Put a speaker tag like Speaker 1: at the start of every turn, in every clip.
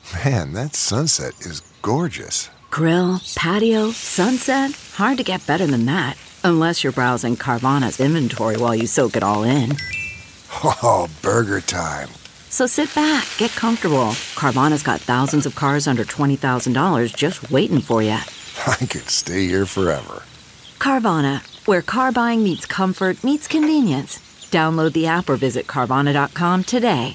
Speaker 1: Man, that sunset is gorgeous.
Speaker 2: Grill, patio, sunset. Hard to get better than that. Unless you're browsing Carvana's inventory while you soak it all in.
Speaker 1: Oh, burger time.
Speaker 2: So sit back, get comfortable. Carvana's got thousands of cars under $20,000 just waiting for you.
Speaker 1: I could stay here forever.
Speaker 2: Carvana, where car buying meets comfort meets convenience. Download the app or visit Carvana.com today.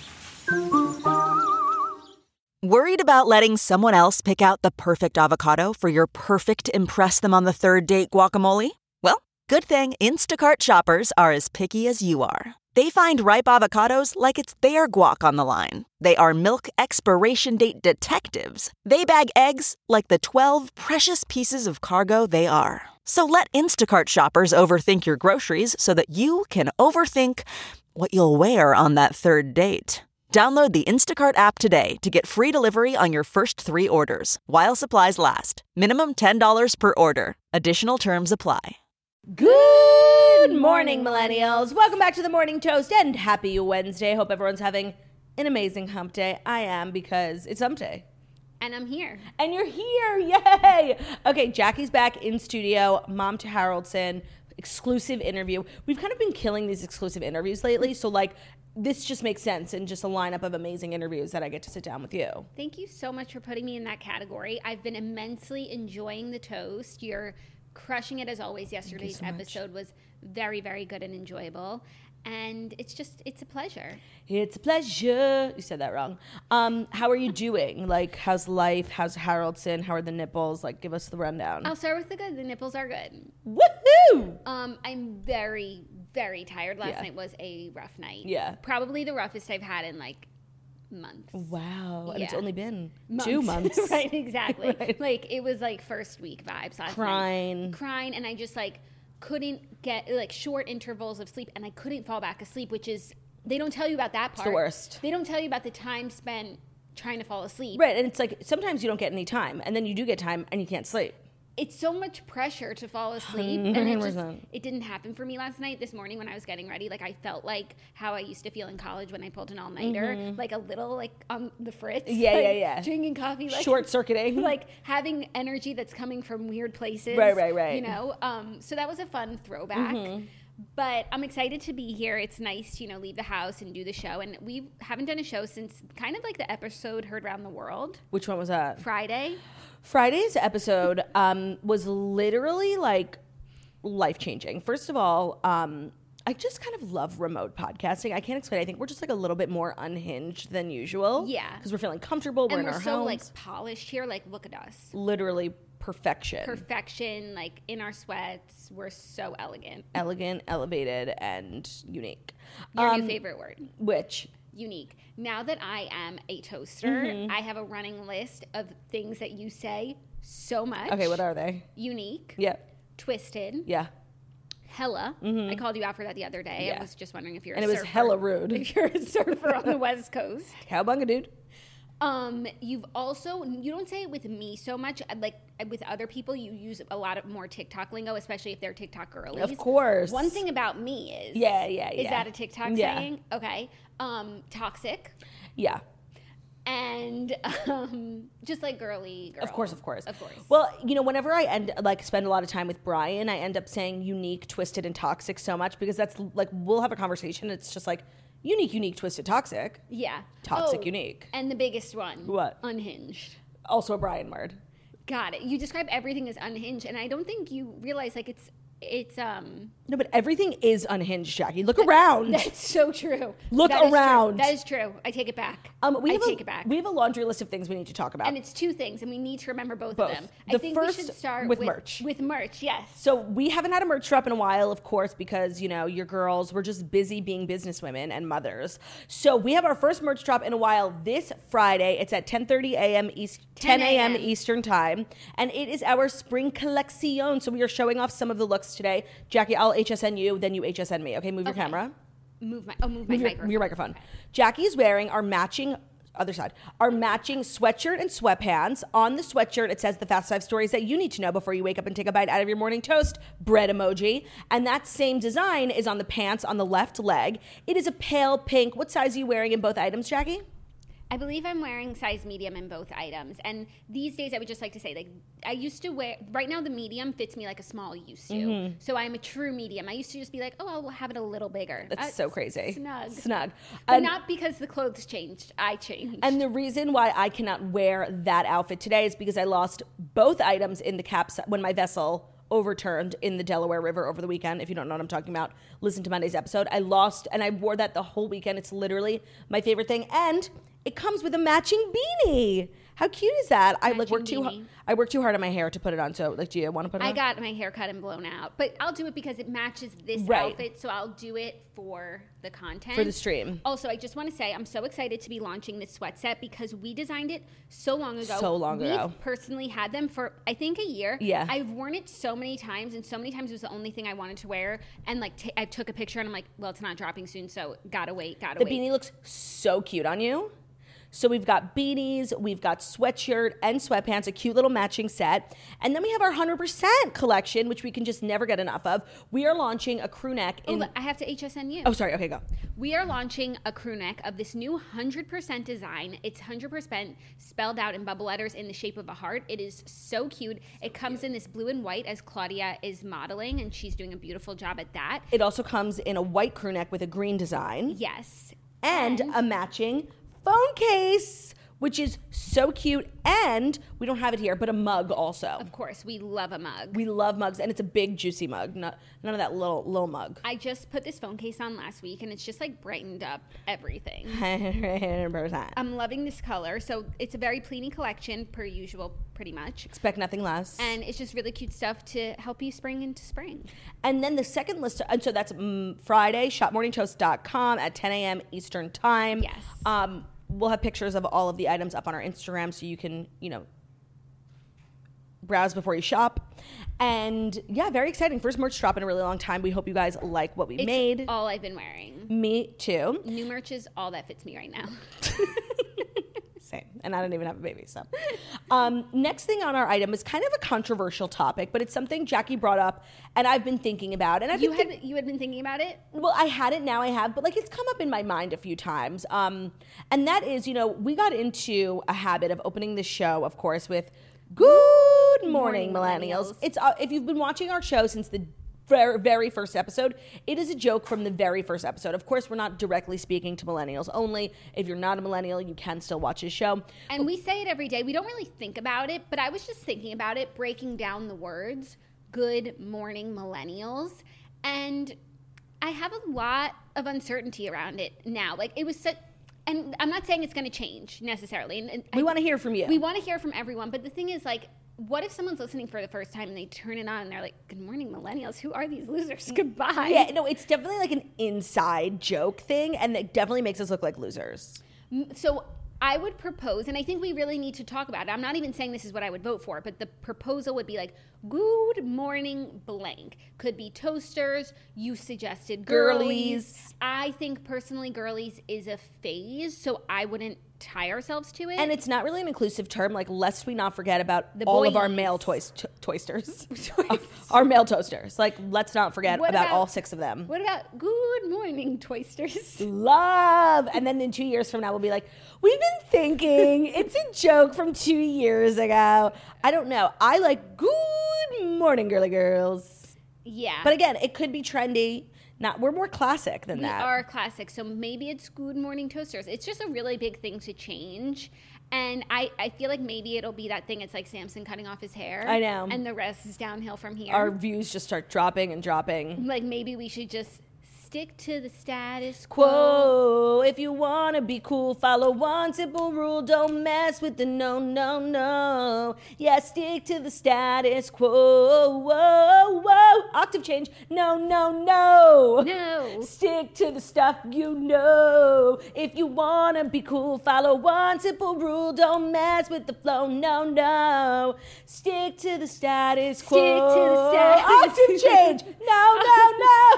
Speaker 3: Worried about letting someone else pick out the perfect avocado for your perfect impress them on the third date guacamole? Well, good thing Instacart shoppers are as picky as you are. They find ripe avocados like it's their guac on the line. They are milk expiration date detectives. They bag eggs like the 12 precious pieces of cargo they are. So let Instacart shoppers overthink your groceries so that you can overthink what you'll wear on that third date. Download the Instacart app today to get free delivery on your first 3 orders, while supplies last. Minimum $10 per order. Additional terms apply.
Speaker 4: Good morning, millennials. Welcome back to the Morning Toast and happy Wednesday. Hope everyone's having an amazing hump day. I am, because it's hump day.
Speaker 5: And I'm here.
Speaker 4: And you're here. Yay. Okay, Jackie's back in studio. Mom to Haroldson. Exclusive interview. We've kind of been killing these exclusive interviews lately. So, this just makes sense, and just a lineup of amazing interviews that I get to sit down with you.
Speaker 5: Thank you so much for putting me in that category. I've been immensely enjoying the toast. You're crushing it as always. Yesterday's episode was very, very good and enjoyable. And it's a pleasure. It's a pleasure. You said that wrong. How are you doing? How's life? How's Haroldson? How are the nipples? Give us the rundown. I'll start with the good. The nipples are good.
Speaker 4: Woohoo!
Speaker 5: I'm very, very tired. Last night was a rough night.
Speaker 4: Yeah.
Speaker 5: Probably the roughest I've had in months.
Speaker 4: Wow. And
Speaker 5: yeah.
Speaker 4: it's only been
Speaker 5: months.
Speaker 4: 2 months.
Speaker 5: Right, exactly.
Speaker 4: Right.
Speaker 5: It was first week vibes last
Speaker 4: night.
Speaker 5: Crying, and I just couldn't get short intervals of sleep, and I couldn't fall back asleep, which is, they don't tell you about that part.
Speaker 4: It's the worst.
Speaker 5: They don't tell you about the time spent trying to fall asleep.
Speaker 4: Right, and it's sometimes you don't get any time, and then you do get time and you can't sleep.
Speaker 5: It's so much pressure to fall asleep,
Speaker 4: 100%.
Speaker 5: and it didn't happen for me last night. This morning when I was getting ready, I felt like how I used to feel in college when I pulled an all-nighter, a little on the fritz.
Speaker 4: Yeah.
Speaker 5: Drinking coffee,
Speaker 4: short-circuiting.
Speaker 5: Having energy that's coming from weird places.
Speaker 4: Right.
Speaker 5: So that was a fun throwback. But I'm excited to be here. It's nice to, leave the house and do the show. And we haven't done a show since kind of the episode Heard Around the World.
Speaker 4: Which one was that?
Speaker 5: Friday.
Speaker 4: Friday's episode was literally life-changing. First of all, I just kind of love remote podcasting. I can't explain. I think we're just a little bit more unhinged than usual.
Speaker 5: Yeah.
Speaker 4: Because we're feeling comfortable. We're in our
Speaker 5: so
Speaker 4: homes.
Speaker 5: Polished here. Look at us.
Speaker 4: Literally perfection.
Speaker 5: Perfection. In our sweats. We're so elegant.
Speaker 4: Elegant, elevated, and unique.
Speaker 5: Your new favorite word.
Speaker 4: Which?
Speaker 5: Unique. Now that I am a toaster, I have a running list of things that you say so much.
Speaker 4: Okay, what are they?
Speaker 5: Unique.
Speaker 4: Yeah.
Speaker 5: Twisted.
Speaker 4: Yeah.
Speaker 5: Hella. I called you out for that the other day.
Speaker 4: Yeah.
Speaker 5: I was just wondering if you're
Speaker 4: and
Speaker 5: a
Speaker 4: it
Speaker 5: surfer.
Speaker 4: was hella rude.
Speaker 5: If you're a surfer on the West Coast.
Speaker 4: Cowbunga, dude.
Speaker 5: You've also, you don't say it with me so much. With other people, you use a lot of more TikTok lingo, especially if they're TikTok girlies.
Speaker 4: Of course.
Speaker 5: One thing about me is.
Speaker 4: Yeah.
Speaker 5: Is that a TikTok saying? Okay. Toxic.
Speaker 4: Yeah.
Speaker 5: And just girly girl.
Speaker 4: Of course.
Speaker 5: Of course.
Speaker 4: Well, whenever I spend a lot of time with Brian, I end up saying unique, twisted, and toxic so much because that's we'll have a conversation. It's just unique, twisted, toxic.
Speaker 5: Yeah.
Speaker 4: Toxic, unique.
Speaker 5: And the biggest one.
Speaker 4: What?
Speaker 5: Unhinged.
Speaker 4: Also a Brian word.
Speaker 5: Got it. You describe everything as unhinged, and I don't think you realize it's
Speaker 4: No, but everything is unhinged, Jackie. Look around.
Speaker 5: That's so true.
Speaker 4: Look around.
Speaker 5: That is true. I take it back. Take it back.
Speaker 4: We have a laundry list of things we need to talk about.
Speaker 5: And it's 2 things, and we need to remember both of them.
Speaker 4: The
Speaker 5: I think
Speaker 4: first
Speaker 5: we should start
Speaker 4: with merch.
Speaker 5: With merch, yes.
Speaker 4: So we haven't had a merch drop in a while, of course, because, your girls were just busy being businesswomen and mothers. So we have our first merch drop in a while this Friday. It's at 10:30 a.m. 10 a.m. Eastern time. And it is our spring collection. So we are showing off some of the looks today. Jackie, I'll HSN you, then you HSN me. Okay, move your camera.
Speaker 5: Move my microphone.
Speaker 4: Your microphone. Okay. Jackie's wearing our matching sweatshirt and sweatpants. On the sweatshirt, it says the Fast 5 stories that you need to know before you wake up and take a bite out of your morning toast, bread emoji. And that same design is on the pants on the left leg. It is a pale pink. What size are you wearing in both items, Jackie?
Speaker 5: I believe I'm wearing size medium in both items. And these days, I would just like to say, like, I used to wear, right now the medium fits me like a small used to. So I'm a true medium. I used to just be like, oh, I'll have it a little bigger.
Speaker 4: That's so crazy.
Speaker 5: Snug. But not because the clothes changed. I changed.
Speaker 4: And the reason why I cannot wear that outfit today is because I lost both items in the when my vessel overturned in the Delaware River over the weekend. If you don't know what I'm talking about, listen to Monday's episode. I lost, and I wore that the whole weekend. It's literally my favorite thing. And it comes with a matching beanie. How cute is that? I worked too hard on my hair to put it on. So, like, do you want to put it on?
Speaker 5: I got my hair cut and blown out, but I'll do it because it matches this outfit. So I'll do it for the content,
Speaker 4: for the stream.
Speaker 5: Also, I just want to say I'm so excited to be launching this sweat set because we designed it so long ago. We've personally had them for I think a year.
Speaker 4: Yeah,
Speaker 5: I've worn it so many times, and so many times it was the only thing I wanted to wear. And like I took a picture, and I'm like, well, it's not dropping soon, so gotta wait. The
Speaker 4: beanie looks so cute on you. So we've got beanies, we've got sweatshirt and sweatpants, a cute little matching set. And then we have our 100% collection, which we can just never get enough of. We are launching a crew neck in...
Speaker 5: I have to HSN you.
Speaker 4: Oh, sorry. Okay, go.
Speaker 5: We are launching a crew neck of this new 100% design. It's 100% spelled out in bubble letters in the shape of a heart. It is so cute. It comes in this blue and white as Claudia is modeling, and she's doing a beautiful job at that.
Speaker 4: It also comes in a white crew neck with a green design.
Speaker 5: Yes.
Speaker 4: And a matching phone case, which is so cute, and we don't have it here, but a mug also.
Speaker 5: Of course, we love a mug.
Speaker 4: We love mugs, and it's a big, juicy mug, none of that little mug.
Speaker 5: I just put this phone case on last week, and it's just like brightened up everything.
Speaker 4: 100%.
Speaker 5: I'm loving this color, so it's a very Pliny collection, per usual, pretty much.
Speaker 4: Expect nothing less.
Speaker 5: And it's just really cute stuff to help you spring into spring.
Speaker 4: And then the second list, and so that's Friday, shopmorningtoast.com at 10 a.m. Eastern Time.
Speaker 5: Yes.
Speaker 4: We'll have pictures of all of the items up on our Instagram so you can, browse before you shop. And yeah, very exciting. First merch drop in a really long time. We hope you guys like what we made.
Speaker 5: It's all I've been wearing.
Speaker 4: Me too.
Speaker 5: New merch is all that fits me right now.
Speaker 4: Same. And I don't even have a baby, so. Next thing on our item is kind of a controversial topic, but it's something Jackie brought up and I've been thinking about. And
Speaker 5: you had been thinking about it?
Speaker 4: Well, I had it, now I have, but like it's come up in my mind a few times. And that is, we got into a habit of opening the show, of course, with Good Morning, Millennials. It's if you've been watching our show since the very first episode, it is a joke from the very first episode. Of course, we're not directly speaking to millennials only. If you're not a millennial, you can still watch his show.
Speaker 5: And we say it every day. We don't really think about it, but I was just thinking about it, breaking down the words, Good Morning Millennials. And I have a lot of uncertainty around it now. Like, it was such... And I'm not saying it's going to change necessarily. And
Speaker 4: we want to hear from you.
Speaker 5: We want to hear from everyone. But the thing is, like, what if someone's listening for the first time and they turn it on and they're like, Good morning, millennials. Who are these losers? Goodbye.
Speaker 4: Yeah, no, it's definitely like an inside joke thing, and it definitely makes us look like losers.
Speaker 5: So I would propose, and I think we really need to talk about it. I'm not even saying this is what I would vote for, but the proposal would be like, Good morning blank. Could be toasters. You suggested girlies. I think personally girlies is a phase, so I wouldn't tie ourselves to it.
Speaker 4: And it's not really an inclusive term, like, lest we not forget about all of our male toasters. Our male toasters. Like, let's not forget about all 6 of them.
Speaker 5: What about Good Morning Toasters?
Speaker 4: Love! And then in 2 years from now, we'll be like, we've been thinking, it's a joke from 2 years ago. I don't know. I like Good Morning, girly girls.
Speaker 5: Yeah.
Speaker 4: But again, it could be trendy. We're more classic than that.
Speaker 5: We are classic, so maybe it's Good Morning Toasters. It's just a really big thing to change, and I feel like maybe it'll be that thing. It's like Samson cutting off his hair.
Speaker 4: I know.
Speaker 5: And the rest is downhill from here.
Speaker 4: Our views just start dropping and dropping.
Speaker 5: Like, maybe we should just stick to the status
Speaker 4: quo. If you want to be cool, follow one simple rule. Don't mess with the no. Yeah, stick to the status quo. Whoa. Octave change. No.
Speaker 5: No.
Speaker 4: Stick to the stuff you know. If you want to be cool, follow one simple rule. Don't mess with the flow. No. Stick to the status quo.
Speaker 5: Stick to the status.
Speaker 4: Octave change. No.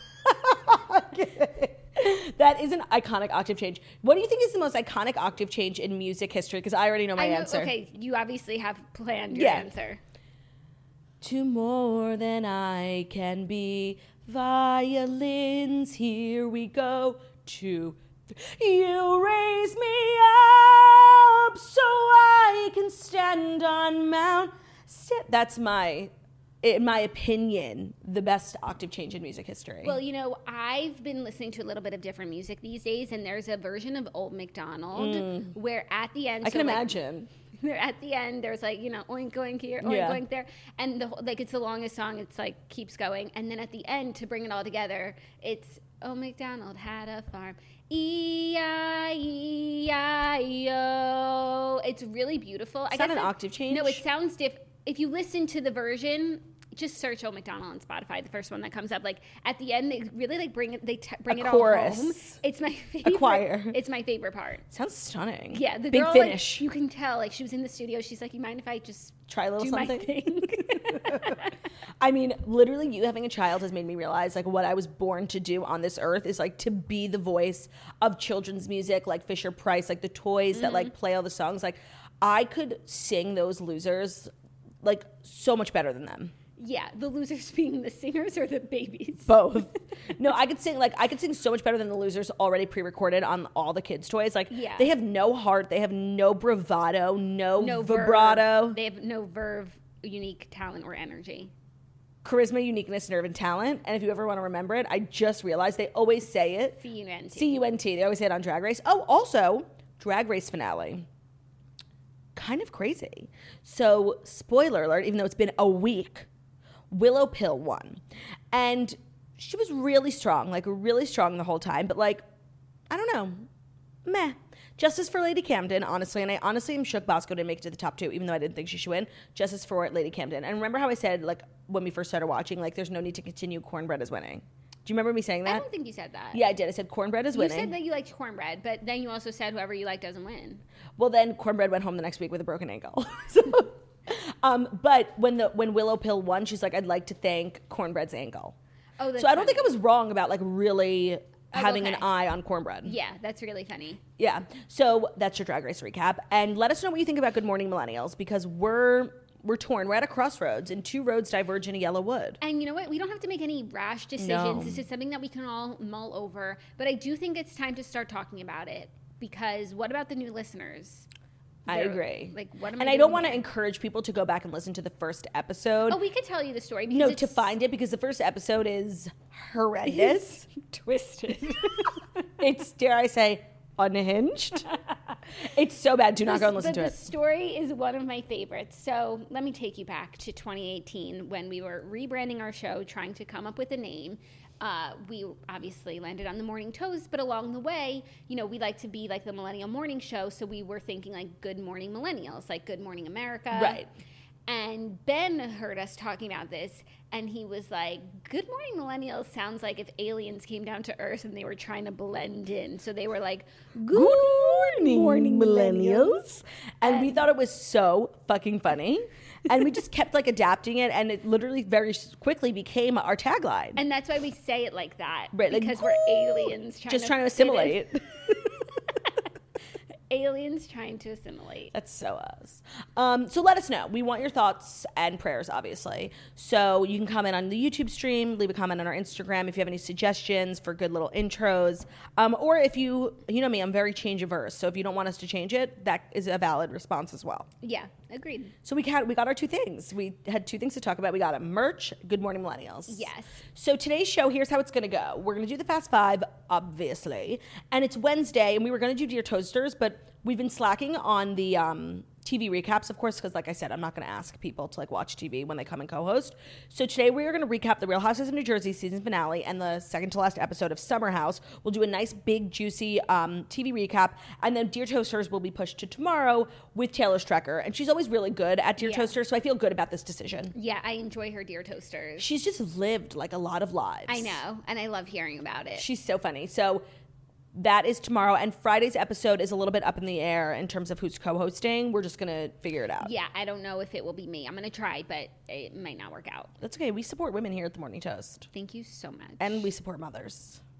Speaker 4: That is an iconic octave change. What do you think is the most iconic octave change in music history? Because I already know my answer.
Speaker 5: Okay, you obviously have planned your answer.
Speaker 4: To more than I can be. Violins, here we go. To You raise me up so I can stand on Mount. That's in my opinion, the best octave change in music history.
Speaker 5: Well, you know, I've been listening to a little bit of different music these days, and there's a version of Old MacDonald where at the end,
Speaker 4: I can imagine.
Speaker 5: At the end, there's like, you know, oink oink here, oink oink there, and it's the longest song. It's like keeps going, and then at the end, to bring it all together, it's Old MacDonald had a farm, E-I-E-I-O. It's really beautiful.
Speaker 4: Is that an octave change?
Speaker 5: No, it sounds different. If you listen to the version, just search Old MacDonald on Spotify, the first one that comes up. Like at the end, they really like bring it all home. It's my favorite.
Speaker 4: A choir.
Speaker 5: It's my favorite part.
Speaker 4: Sounds stunning.
Speaker 5: Yeah, the
Speaker 4: big
Speaker 5: girl,
Speaker 4: finish.
Speaker 5: Like, you can tell, like she was in the studio. She's like, "You mind if I just
Speaker 4: try a little
Speaker 5: do
Speaker 4: something?"
Speaker 5: My thing?
Speaker 4: I mean, literally, you having a child has made me realize like what I was born to do on this earth is like to be the voice of children's music, like Fisher Price, like the toys that like play all the songs. Like I could sing those losers like so much better than them.
Speaker 5: Yeah, the losers being the singers or the babies?
Speaker 4: Both. No, I could sing so much better than the losers already pre-recorded on all the kids' toys. Like they have no heart, they have no bravado, no vibrato.
Speaker 5: Verve. They have no verve, unique talent or energy.
Speaker 4: Charisma, uniqueness, nerve, and talent. And if you ever want to remember it, I just realized they always say it.
Speaker 5: C-U-N-T.
Speaker 4: C-U-N-T. They always say it on Drag Race. Oh, also, Drag Race finale. Kind of crazy. So, spoiler alert, even though it's been a week, Willow Pill won. And she was really strong the whole time. But, like, I don't know. Meh. Justice for Lady Camden, honestly. And I honestly am shook Bosco didn't make it to the top 2, even though I didn't think she should win. Justice for Lady Camden. And remember how I said, like, when we first started watching, like, there's no need to continue. Cornbread is winning. Do you remember me saying that?
Speaker 5: I don't think you said that.
Speaker 4: Yeah, I did. I said Cornbread is winning.
Speaker 5: You said that you liked Cornbread, but then you also said whoever you like doesn't win.
Speaker 4: Well, then Cornbread went home the next week with a broken ankle. But when Willow Pill won, she's like, I'd like to thank Cornbread's ankle.
Speaker 5: Oh, that's
Speaker 4: so I don't
Speaker 5: funny.
Speaker 4: think I was wrong about like really having an eye on Cornbread.
Speaker 5: Yeah, that's really funny.
Speaker 4: Yeah. So that's your Drag Race recap. And let us know what you think about Good Morning Millennials, because we're torn. We're at a crossroads and 2 roads diverge in a yellow wood.
Speaker 5: And you know what? We don't have to make any rash decisions.
Speaker 4: No.
Speaker 5: This is something that we can all mull over. But I do think it's time to start talking about it, because what about the new listeners?
Speaker 4: I agree.
Speaker 5: Like, what am
Speaker 4: and
Speaker 5: I
Speaker 4: I don't
Speaker 5: doing
Speaker 4: want to
Speaker 5: here?
Speaker 4: encourage people to go back and listen to the first episode.
Speaker 5: Oh, we could tell you the story. Because
Speaker 4: No,
Speaker 5: it's
Speaker 4: to find it, because the first episode is horrendous.
Speaker 5: twisted.
Speaker 4: It's, dare I say, unhinged. It's so bad. Do not go and listen to
Speaker 5: The
Speaker 4: it.
Speaker 5: story is one of my favorites. So let me take you back to 2018 when we were rebranding our show, trying to come up with a name. We obviously landed on the Morning Toast, but along the way, you know, we like to be like the Millennial Morning Show. So we were thinking like Good Morning Millennials, like Good Morning America.
Speaker 4: Right.
Speaker 5: And Ben heard us talking about this, and he was like, Good Morning Millennials sounds like if aliens came down to Earth and they were trying to blend in. So they were like, Good morning, Millennials.
Speaker 4: And we thought it was so fucking funny. And we just kept like adapting it, and it literally very quickly became our tagline.
Speaker 5: And that's why we say it like that.
Speaker 4: Right, like,
Speaker 5: because we're aliens
Speaker 4: just trying to
Speaker 5: fit in.
Speaker 4: assimilate.
Speaker 5: Aliens trying to assimilate.
Speaker 4: That's so us. So let us know. We want your thoughts and prayers, obviously. So you can comment on the YouTube stream, leave a comment on our Instagram if you have any suggestions for good little intros. Or if you know me, I'm very change averse. So if you don't want us to change it, that is a valid response as well.
Speaker 5: Yeah, agreed.
Speaker 4: So we got our 2 things. We had 2 things to talk about. We got a merch, Good Morning Millennials.
Speaker 5: Yes.
Speaker 4: So today's show, here's how it's going to go. We're going to do the Fast 5, obviously. And it's Wednesday, and we were going to do Dear Toasters, but we've been slacking on the TV recaps, of course, because like I said, I'm not going to ask people to like watch TV when they come and co-host. So today we are going to recap the Real Housewives of New Jersey season finale and the second to last episode of Summer House. We'll do a nice, big, juicy TV recap, and then Dear Toasters will be pushed to tomorrow with Taylor Strecker, and she's always really good at Dear Toasters, so I feel good about this decision.
Speaker 5: Yeah, I enjoy her Dear Toasters.
Speaker 4: She's just lived like a lot of lives.
Speaker 5: I know, and I love hearing about it.
Speaker 4: She's so funny. So that is tomorrow, and Friday's episode is a little bit up in the air in terms of who's co-hosting. We're just going to figure it out.
Speaker 5: Yeah, I don't know if it will be me. I'm going to try, but it might not work out.
Speaker 4: That's okay. We support women here at the Morning Toast.
Speaker 5: Thank you so much.
Speaker 4: And we support mothers.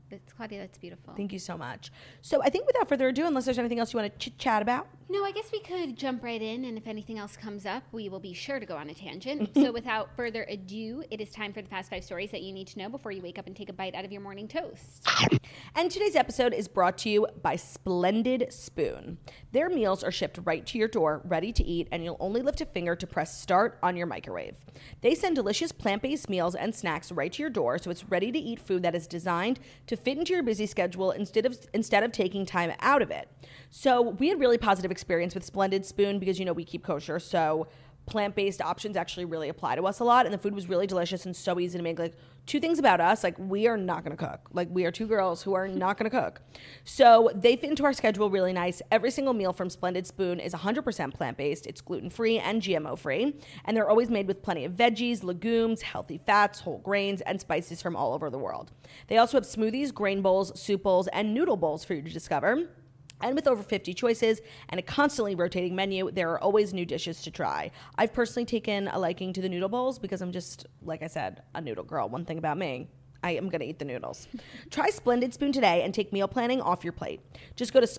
Speaker 5: Claudia, that's beautiful.
Speaker 4: Thank you so much. So I think without further ado, unless there's anything else you want to chit-chat about.
Speaker 5: No, I guess we could jump right in, and if anything else comes up, we will be sure to go on a tangent. So without further ado, it is time for the Fast 5 stories that you need to know before you wake up and take a bite out of your morning toast.
Speaker 4: And today's episode is brought to you by Splendid Spoon. Their meals are shipped right to your door, ready to eat, and you'll only lift a finger to press start on your microwave. They send delicious plant-based meals and snacks right to your door, so it's ready to eat food that is designed to fit into your busy schedule instead of taking time out of it. So we had really positive experience with Splendid Spoon because, we keep kosher, so plant-based options actually really apply to us a lot, and the food was really delicious and so easy to make. Like, two things about us, like, we are not going to cook. Like, we are two girls who are not going to cook. So they fit into our schedule really nice. Every single meal from Splendid Spoon is 100% plant-based. It's gluten-free and GMO-free, and they're always made with plenty of veggies, legumes, healthy fats, whole grains, and spices from all over the world. They also have smoothies, grain bowls, soup bowls, and noodle bowls for you to discover. And with over 50 choices and a constantly rotating menu, there are always new dishes to try. I've personally taken a liking to the noodle bowls because I'm just, like I said, a noodle girl. One thing about me, I am going to eat the noodles. Try Splendid Spoon today and take meal planning off your plate. Just go to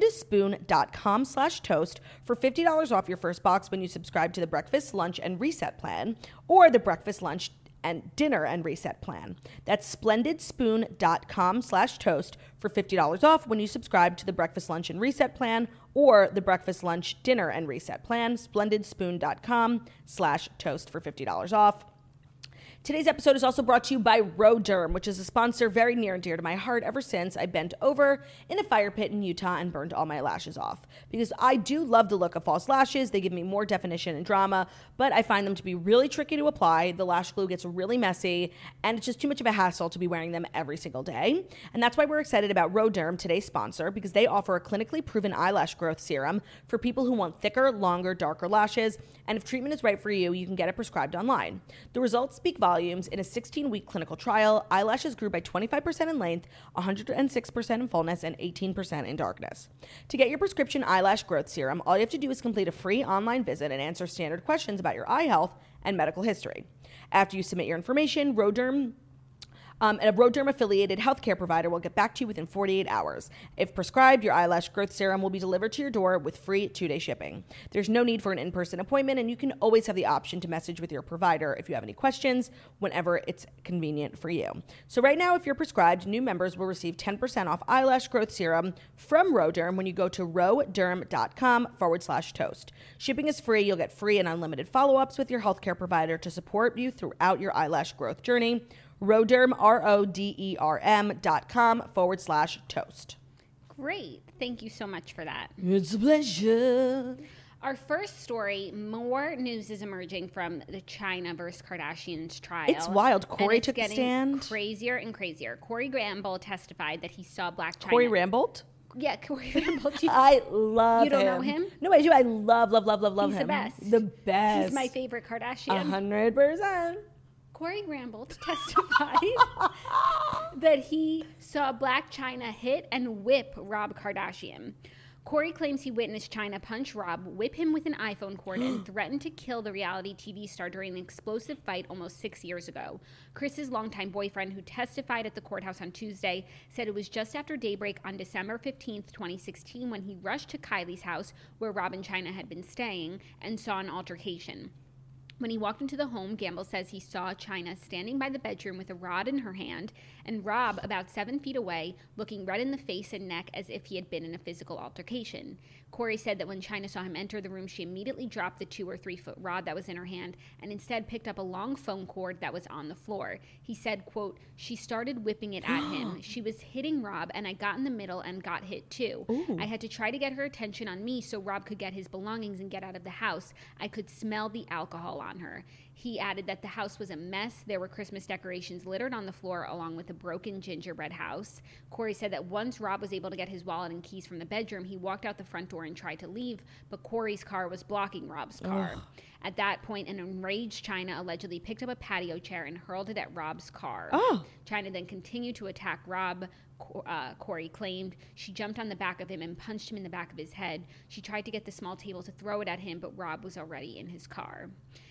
Speaker 4: splendidspoon.com/toast for $50 off your first box when you subscribe to the breakfast, lunch, and reset plan or the breakfast, lunch, and dinner and reset plan. That's splendidspoon.com/toast for $50 off when you subscribe to the breakfast, lunch, and reset plan or the breakfast, lunch, dinner, and reset plan. splendidspoon.com/toast for $50 off. Today's episode is also brought to you by Roderm, which is a sponsor very near and dear to my heart ever since I bent over in a fire pit in Utah and burned all my lashes off. Because I do love the look of false lashes. They give me more definition and drama, but I find them to be really tricky to apply. The lash glue gets really messy, and it's just too much of a hassle to be wearing them every single day. And that's why we're excited about Roderm, today's sponsor, because they offer a clinically proven eyelash growth serum for people who want thicker, longer, darker lashes. And if treatment is right for you, you can get it prescribed online. The results speak volumes. In a 16-week clinical trial, eyelashes grew by 25% in length, 106% in fullness, and 18% in darkness. To get your prescription eyelash growth serum, all you have to do is complete a free online visit and answer standard questions about your eye health and medical history. After you submit your information, a Roderm-affiliated healthcare provider will get back to you within 48 hours. If prescribed, your eyelash growth serum will be delivered to your door with free 2-day shipping. There's no need for an in-person appointment, and you can always have the option to message with your provider if you have any questions whenever it's convenient for you. So right now, if you're prescribed, new members will receive 10% off eyelash growth serum from Roderm when you go to roderm.com/toast. Shipping is free. You'll get free and unlimited follow-ups with your healthcare provider to support you throughout your eyelash growth journey. Roderm, roderm.com/toast.
Speaker 5: Great. Thank you so much for that.
Speaker 4: It's a pleasure.
Speaker 5: Our first story, more news is emerging from the China versus Kardashians trial.
Speaker 4: It's wild. Corey took a stand.
Speaker 5: It's getting crazier and crazier. Corey Gamble testified that he saw Blac Chyna.
Speaker 4: Corey Rambold?
Speaker 5: Yeah, Corey Rambold.
Speaker 4: I love him.
Speaker 5: You don't know him?
Speaker 4: No, I do. I love him.
Speaker 5: He's the best.
Speaker 4: The best.
Speaker 5: He's my favorite Kardashian.
Speaker 4: 100%.
Speaker 5: Corey Rambold testified that he saw Blac Chyna hit and whip Rob Kardashian. Corey claims he witnessed Chyna punch Rob, whip him with an iPhone cord, and threaten to kill the reality TV star during an explosive fight almost 6 years ago. Chris's longtime boyfriend, who testified at the courthouse on Tuesday, said it was just after daybreak on December 15th, 2016, when he rushed to Kylie's house, where Rob and Chyna had been staying, and saw an altercation. When he walked into the home, Gamble says he saw Chyna standing by the bedroom with a rod in her hand and Rob about 7 feet away, looking red in the face and neck as if he had been in a physical altercation. Corey said that when Chyna saw him enter the room, she immediately dropped the 2 or 3 foot rod that was in her hand and instead picked up a long phone cord that was on the floor. He said, quote, "She started whipping it at him. She was hitting Rob and I got in the middle and got hit too. Ooh. I had to try to get her attention on me so Rob could get his belongings and get out of the house. I could smell the alcohol on her." He added that the house was a mess. There were Christmas decorations littered on the floor along with a broken gingerbread house. Corey said that once Rob was able to get his wallet and keys from the bedroom, he walked out the front door and tried to leave, but Corey's car was blocking Rob's car. Ugh. At that point, an enraged Chyna allegedly picked up a patio chair and hurled it at Rob's car. Oh. Chyna then continued to attack Rob. Corey claimed she jumped on the back of him and punched him in the back of his head. She tried to get the small table to throw it at him, but Rob was already in his car.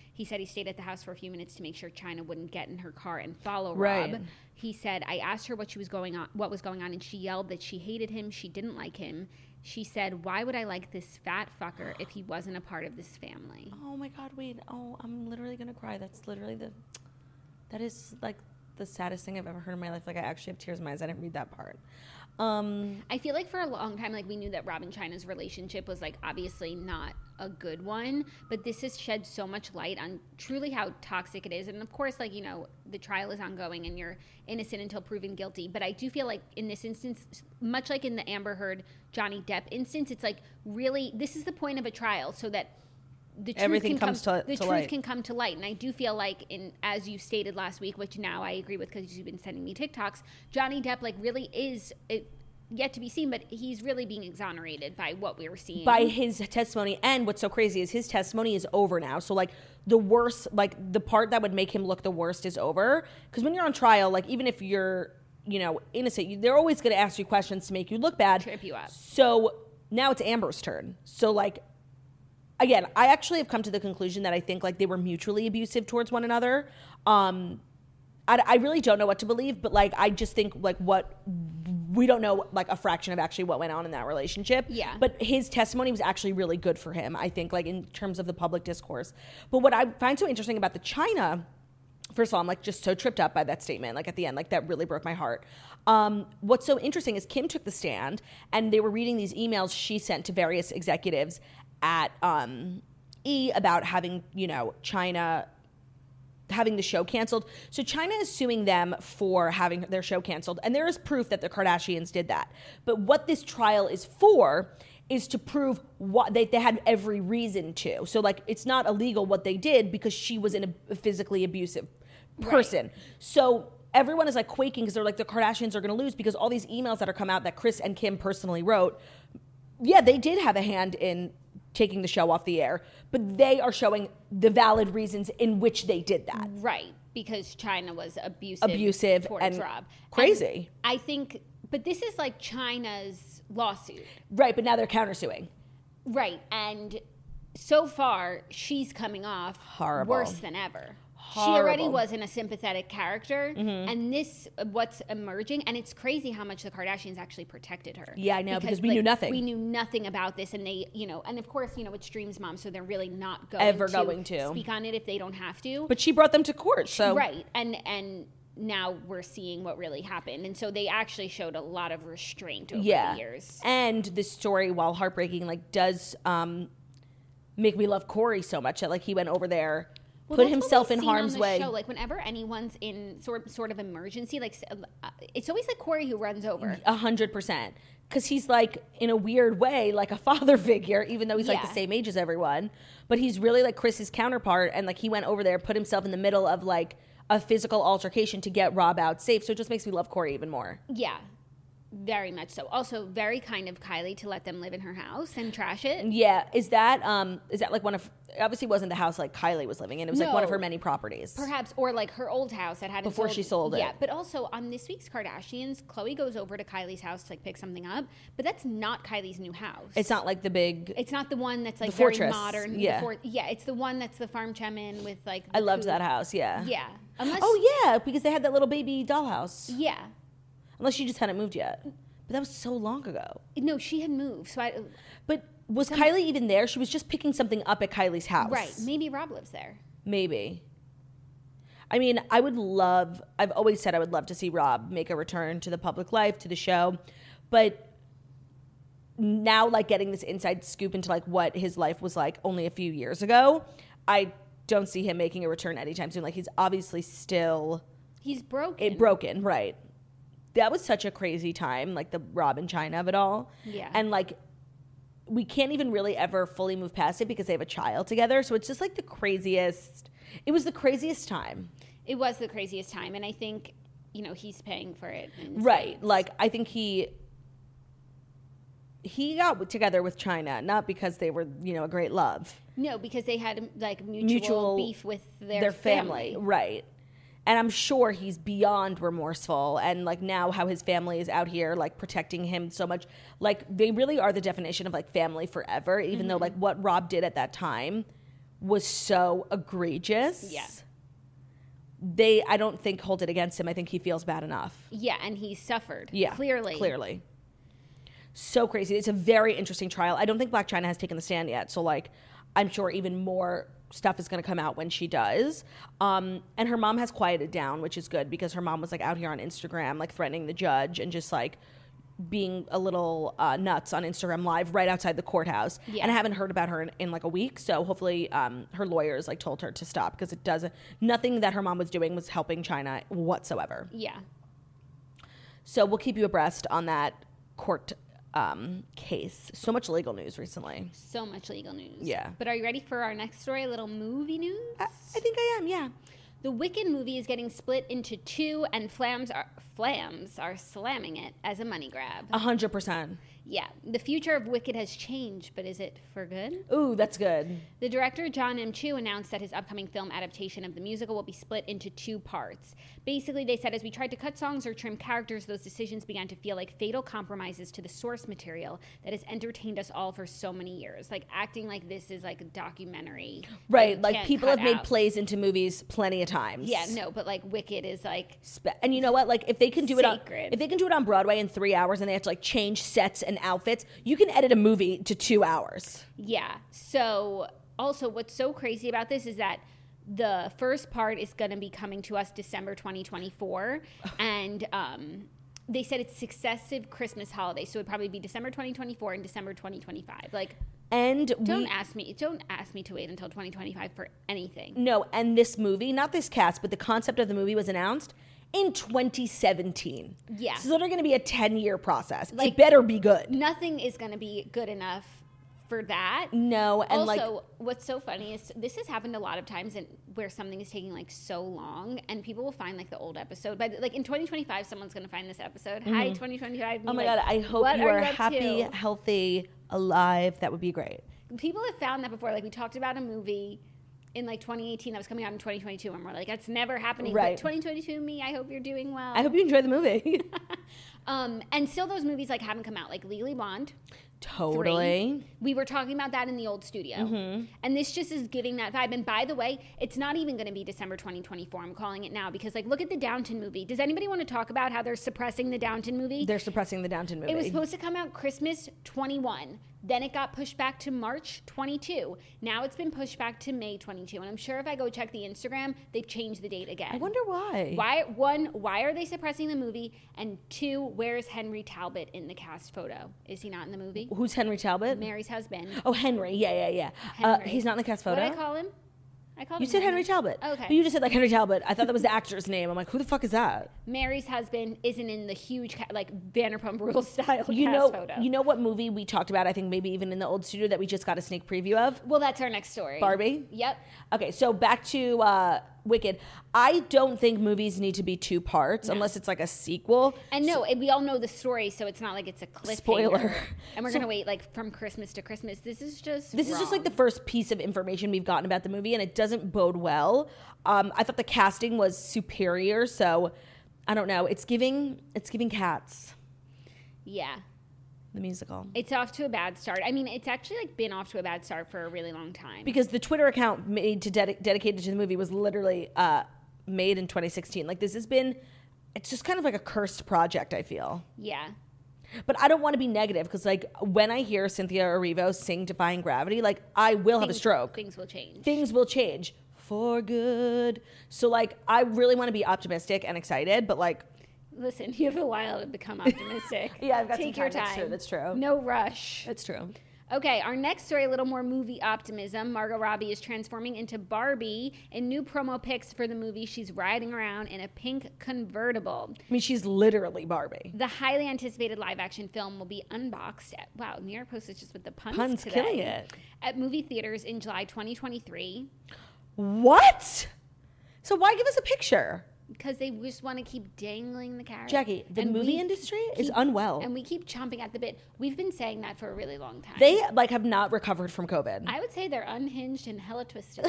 Speaker 5: He said he stayed at the house for a few minutes to make sure China wouldn't get in her car and follow
Speaker 4: Right.
Speaker 5: Rob. He said, I asked her what was going on, and she yelled that she hated him, she didn't like him. She said, why would I like this fat fucker if he wasn't a part of this family?
Speaker 4: Oh my God, wait. Oh, I'm literally going to cry. That's literally that is like the saddest thing I've ever heard in my life. Like I actually have tears in my eyes. I didn't read that part.
Speaker 5: I feel like for a long time, like we knew that Rob and China's relationship was like obviously not a good one, but this has shed so much light on truly how toxic it is. And of course, like, you know, the trial is ongoing and you're innocent until proven guilty. But I do feel like in this instance, much like in the Amber Heard, Johnny Depp instance, it's like really, this is the point of a trial so that the truth
Speaker 4: Everything
Speaker 5: can
Speaker 4: comes
Speaker 5: come,
Speaker 4: to
Speaker 5: the truth
Speaker 4: light.
Speaker 5: can come to light. And I do feel like, as you stated last week, which now I agree with because you've been sending me TikToks, Johnny Depp like really is yet to be seen, but he's really being exonerated by what we were seeing.
Speaker 4: By his testimony. And what's so crazy is his testimony is over now. So like the worst, like the part that would make him look the worst is over. Because when you're on trial, like even if you're, you know, innocent, they're always going to ask you questions to make you look bad.
Speaker 5: Trip you up.
Speaker 4: So now it's Amber's turn. So like, again, I actually have come to the conclusion that I think like they were mutually abusive towards one another. I really don't know what to believe, but like I just think like we don't know like a fraction of actually what went on in that relationship.
Speaker 5: Yeah.
Speaker 4: But his testimony was actually really good for him, I think, like in terms of the public discourse. But what I find so interesting about the China, first of all, I'm like just so tripped up by that statement, like at the end, like that really broke my heart. What's so interesting is Kim took the stand and they were reading these emails she sent to various executives at E! About having, you know, China having the show canceled. So China is suing them for having their show canceled. And there is proof that the Kardashians did that. But what this trial is for is to prove what they had every reason to. So like it's not illegal what they did because she was in a physically abusive person. Right. So everyone is like quaking because they're like the Kardashians are going to lose because all these emails that are come out that Kris and Kim personally wrote, yeah, they did have a hand in taking the show off the air, but they are showing the valid reasons in which they did that.
Speaker 5: Right, because China was abusive towards
Speaker 4: and
Speaker 5: Rob.
Speaker 4: Crazy.
Speaker 5: And I think, but this is like China's lawsuit.
Speaker 4: Right, but now they're countersuing.
Speaker 5: Right, and so far, she's coming off
Speaker 4: horrible,
Speaker 5: worse than ever.
Speaker 4: Horrible.
Speaker 5: She already wasn't a sympathetic character, and this, what's emerging, and it's crazy how much the Kardashians actually protected her.
Speaker 4: Yeah, I know, because we knew nothing.
Speaker 5: We knew nothing about this, and they, you know, and of course, you know, it's Stream's mom, so they're really not going to speak on it if they don't have to.
Speaker 4: But she brought them to court, so.
Speaker 5: Right, and now we're seeing what really happened. And so they actually showed a lot of restraint over the years.
Speaker 4: And this story, while heartbreaking, like does make me love Corey so much that like he went over there, put himself in harm's way.
Speaker 5: Show. Like whenever anyone's in sort of emergency, like it's always like Corey who runs over.
Speaker 4: 100%. Because he's like, in a weird way, like a father figure, even though he's like the same age as everyone. But he's really like Kris's counterpart. And like he went over there, put himself in the middle of like a physical altercation to get Rob out safe. So it just makes me love Corey even more.
Speaker 5: Yeah. Very much so. Also, very kind of Kylie to let them live in her house and trash it.
Speaker 4: Yeah. Is that like one of, obviously it wasn't the house like Kylie was living in. It was like one of her many properties.
Speaker 5: Perhaps, or like her old house that hadn't
Speaker 4: before she sold it.
Speaker 5: Yeah, but also on this week's Kardashians, Khloe goes over to Kylie's house to like pick something up, but that's not Kylie's new house.
Speaker 4: It's not like the big.
Speaker 5: It's not the one that's like
Speaker 4: the
Speaker 5: very
Speaker 4: fortress.
Speaker 5: modern.
Speaker 4: Yeah.
Speaker 5: It's the one that's the farm chemin with like.
Speaker 4: I loved that house. Yeah.
Speaker 5: Yeah.
Speaker 4: Because they had that little baby dollhouse.
Speaker 5: Yeah.
Speaker 4: Unless she just hadn't moved yet. But that was so long ago.
Speaker 5: No, she had moved.
Speaker 4: But was Kylie even there? She was just picking something up at Kylie's house.
Speaker 5: Right. Maybe Rob lives there.
Speaker 4: Maybe. I mean, I've always said I would love to see Rob make a return to the public life, to the show. But now, like, getting this inside scoop into, like, what his life was like only a few years ago, I don't see him making a return anytime soon. Like, he's obviously still...
Speaker 5: He's broken.
Speaker 4: Broken, right. That was such a crazy time, like the Rob and China of it all.
Speaker 5: Yeah.
Speaker 4: And like, we can't even really ever fully move past it because they have a child together. So it's just like it was the craziest time.
Speaker 5: It was the craziest time. And I think, you know, he's paying for it.
Speaker 4: Right. Like, I think he got together with China, not because they were, you know, a great love.
Speaker 5: No, because they had like mutual beef with their family.
Speaker 4: Right. And I'm sure he's beyond remorseful. And like now how his family is out here like protecting him so much. Like they really are the definition of like family forever, even though like what Rob did at that time was so egregious.
Speaker 5: Yeah.
Speaker 4: I don't think hold it against him. I think he feels bad enough.
Speaker 5: Yeah, and he suffered.
Speaker 4: Yeah. Clearly. So crazy. It's a very interesting trial. I don't think Blac Chyna has taken the stand yet. So, like, I'm sure even more stuff is going to come out when she does. And her mom has quieted down, which is good because her mom was, like, out here on Instagram, like, threatening the judge and just, like, being a little nuts on Instagram Live right outside the courthouse.
Speaker 5: Yeah.
Speaker 4: And I haven't heard about her in like a week. So hopefully her lawyers like told her to stop because nothing that her mom was doing was helping Chyna whatsoever.
Speaker 5: Yeah.
Speaker 4: So we'll keep you abreast on that court case. So much legal news recently.
Speaker 5: So much legal news.
Speaker 4: Yeah.
Speaker 5: But are you ready for our next story? A little movie news?
Speaker 4: I think I am, yeah.
Speaker 5: The Wicked movie is getting split into two, and Flams are slamming it as a money grab.
Speaker 4: 100%.
Speaker 5: Yeah, the future of Wicked has changed, but is it for good?
Speaker 4: Ooh, that's good.
Speaker 5: The director, John M. Chu, announced that his upcoming film adaptation of the musical will be split into two parts. Basically, they said, as we tried to cut songs or trim characters, those decisions began to feel like fatal compromises to the source material that has entertained us all for so many years. Like, acting like this is like a documentary.
Speaker 4: Right, like people have made
Speaker 5: out.
Speaker 4: plays into movies plenty of times.
Speaker 5: Yeah, no, but like Wicked is like...
Speaker 4: And you know what? Like if they can do
Speaker 5: Sacred.
Speaker 4: it on Broadway in 3 hours and they have to like change sets and outfits, you can edit a movie to 2 hours.
Speaker 5: Yeah. So also what's so crazy about this is that the first part is going to be coming to us December 2024. And they said it's successive Christmas holidays. So it'd probably be December 2024 and December 2025. Like,
Speaker 4: and
Speaker 5: don't ask me to wait until 2025 for anything.
Speaker 4: No, and this movie, not this cast, but the concept of the movie was announced in 2017.
Speaker 5: Yeah.
Speaker 4: So it's literally going to be a 10-year process.
Speaker 5: Like,
Speaker 4: it better be good.
Speaker 5: Nothing is going to be good enough for that.
Speaker 4: No, and
Speaker 5: also, what's so funny is this has happened a lot of times where something is taking like so long, and people will find like the old episode. But like in 2025, someone's going to find this episode. Hi, 2025.
Speaker 4: Oh my God, I hope you are happy, healthy, alive. That would be great.
Speaker 5: People have found that before. Like we talked about a movie in like 2018 that was coming out in 2022, and we're like, that's never happening.
Speaker 4: Right.
Speaker 5: But 2022 me, I hope you're doing well.
Speaker 4: I hope you enjoy the movie.
Speaker 5: And still those movies like haven't come out, like Legally Blonde.
Speaker 4: Totally.
Speaker 5: 3. We were talking about that in the old studio. Mm-hmm. And this just is giving that vibe. And by the way, it's not even going to be December 2024. I'm calling it now because, like, look at the Downton movie. Does anybody want to talk about how they're suppressing the Downton movie?
Speaker 4: They're suppressing the Downton movie.
Speaker 5: It was supposed to come out Christmas 21. Then it got pushed back to March 22. Now it's been pushed back to May 22. And I'm sure if I go check the Instagram, they've changed the date again.
Speaker 4: I wonder why.
Speaker 5: Why are they suppressing the movie? And 2, where's Henry Talbot in the cast photo? Is he not in the movie?
Speaker 4: Who's Henry Talbot?
Speaker 5: Mary's husband.
Speaker 4: Oh, Henry. Yeah.
Speaker 5: Henry.
Speaker 4: He's not in the cast photo?
Speaker 5: What did I call him?
Speaker 4: You said Henry Talbot.
Speaker 5: Okay.
Speaker 4: But you just said like Henry Talbot. I thought that was the actor's name. I'm like, who the fuck is that?
Speaker 5: Mary's husband isn't in the huge, like Vanderpump Rules style cast photo.
Speaker 4: You know what movie we talked about, I think maybe even in the old studio that we just got a sneak preview of?
Speaker 5: Well, that's our next story.
Speaker 4: Barbie?
Speaker 5: Yep.
Speaker 4: Okay, so back to Wicked. I don't think movies need to be 2 parts unless it's like a sequel.
Speaker 5: And we all know the story, so it's not like it's a cliffhanger.
Speaker 4: Spoiler.
Speaker 5: And we're going to wait like from Christmas to Christmas. This is just
Speaker 4: like the first piece of information we've gotten about the movie, and it doesn't bode well. I thought the casting was superior, so I don't know. It's giving Cats.
Speaker 5: Yeah.
Speaker 4: The musical.
Speaker 5: It's off to a bad start. I mean, it's actually like been off to a bad start for a really long time.
Speaker 4: Because the Twitter account made to dedicated to the movie was literally made in 2016. Like it's just kind of like a cursed project, I feel.
Speaker 5: Yeah.
Speaker 4: But I don't want to be negative because like when I hear Cynthia Erivo sing Defying Gravity, like I will have a stroke.
Speaker 5: Things will change.
Speaker 4: Things will change for good. So like I really want to be optimistic and excited, but like
Speaker 5: listen, you have a while to become optimistic.
Speaker 4: Yeah, I've got
Speaker 5: Take
Speaker 4: some
Speaker 5: your
Speaker 4: time.
Speaker 5: time.
Speaker 4: That's true.
Speaker 5: No rush.
Speaker 4: That's true.
Speaker 5: Okay, our next story, a little more movie optimism. Margot Robbie is transforming into Barbie. In new promo pics for the movie, she's riding around in a pink convertible.
Speaker 4: I mean, she's literally Barbie.
Speaker 5: The highly anticipated live-action film will be unboxed at, wow, New York Post is just with the puns today.
Speaker 4: Killing it.
Speaker 5: At movie theaters in July 2023.
Speaker 4: What? So why give us a picture?
Speaker 5: Because they just want to keep dangling the carrot.
Speaker 4: Jackie, the movie industry is unwell.
Speaker 5: And we keep chomping at the bit. We've been saying that for a really long time.
Speaker 4: They like have not recovered from COVID.
Speaker 5: I would say they're unhinged and hella twisted.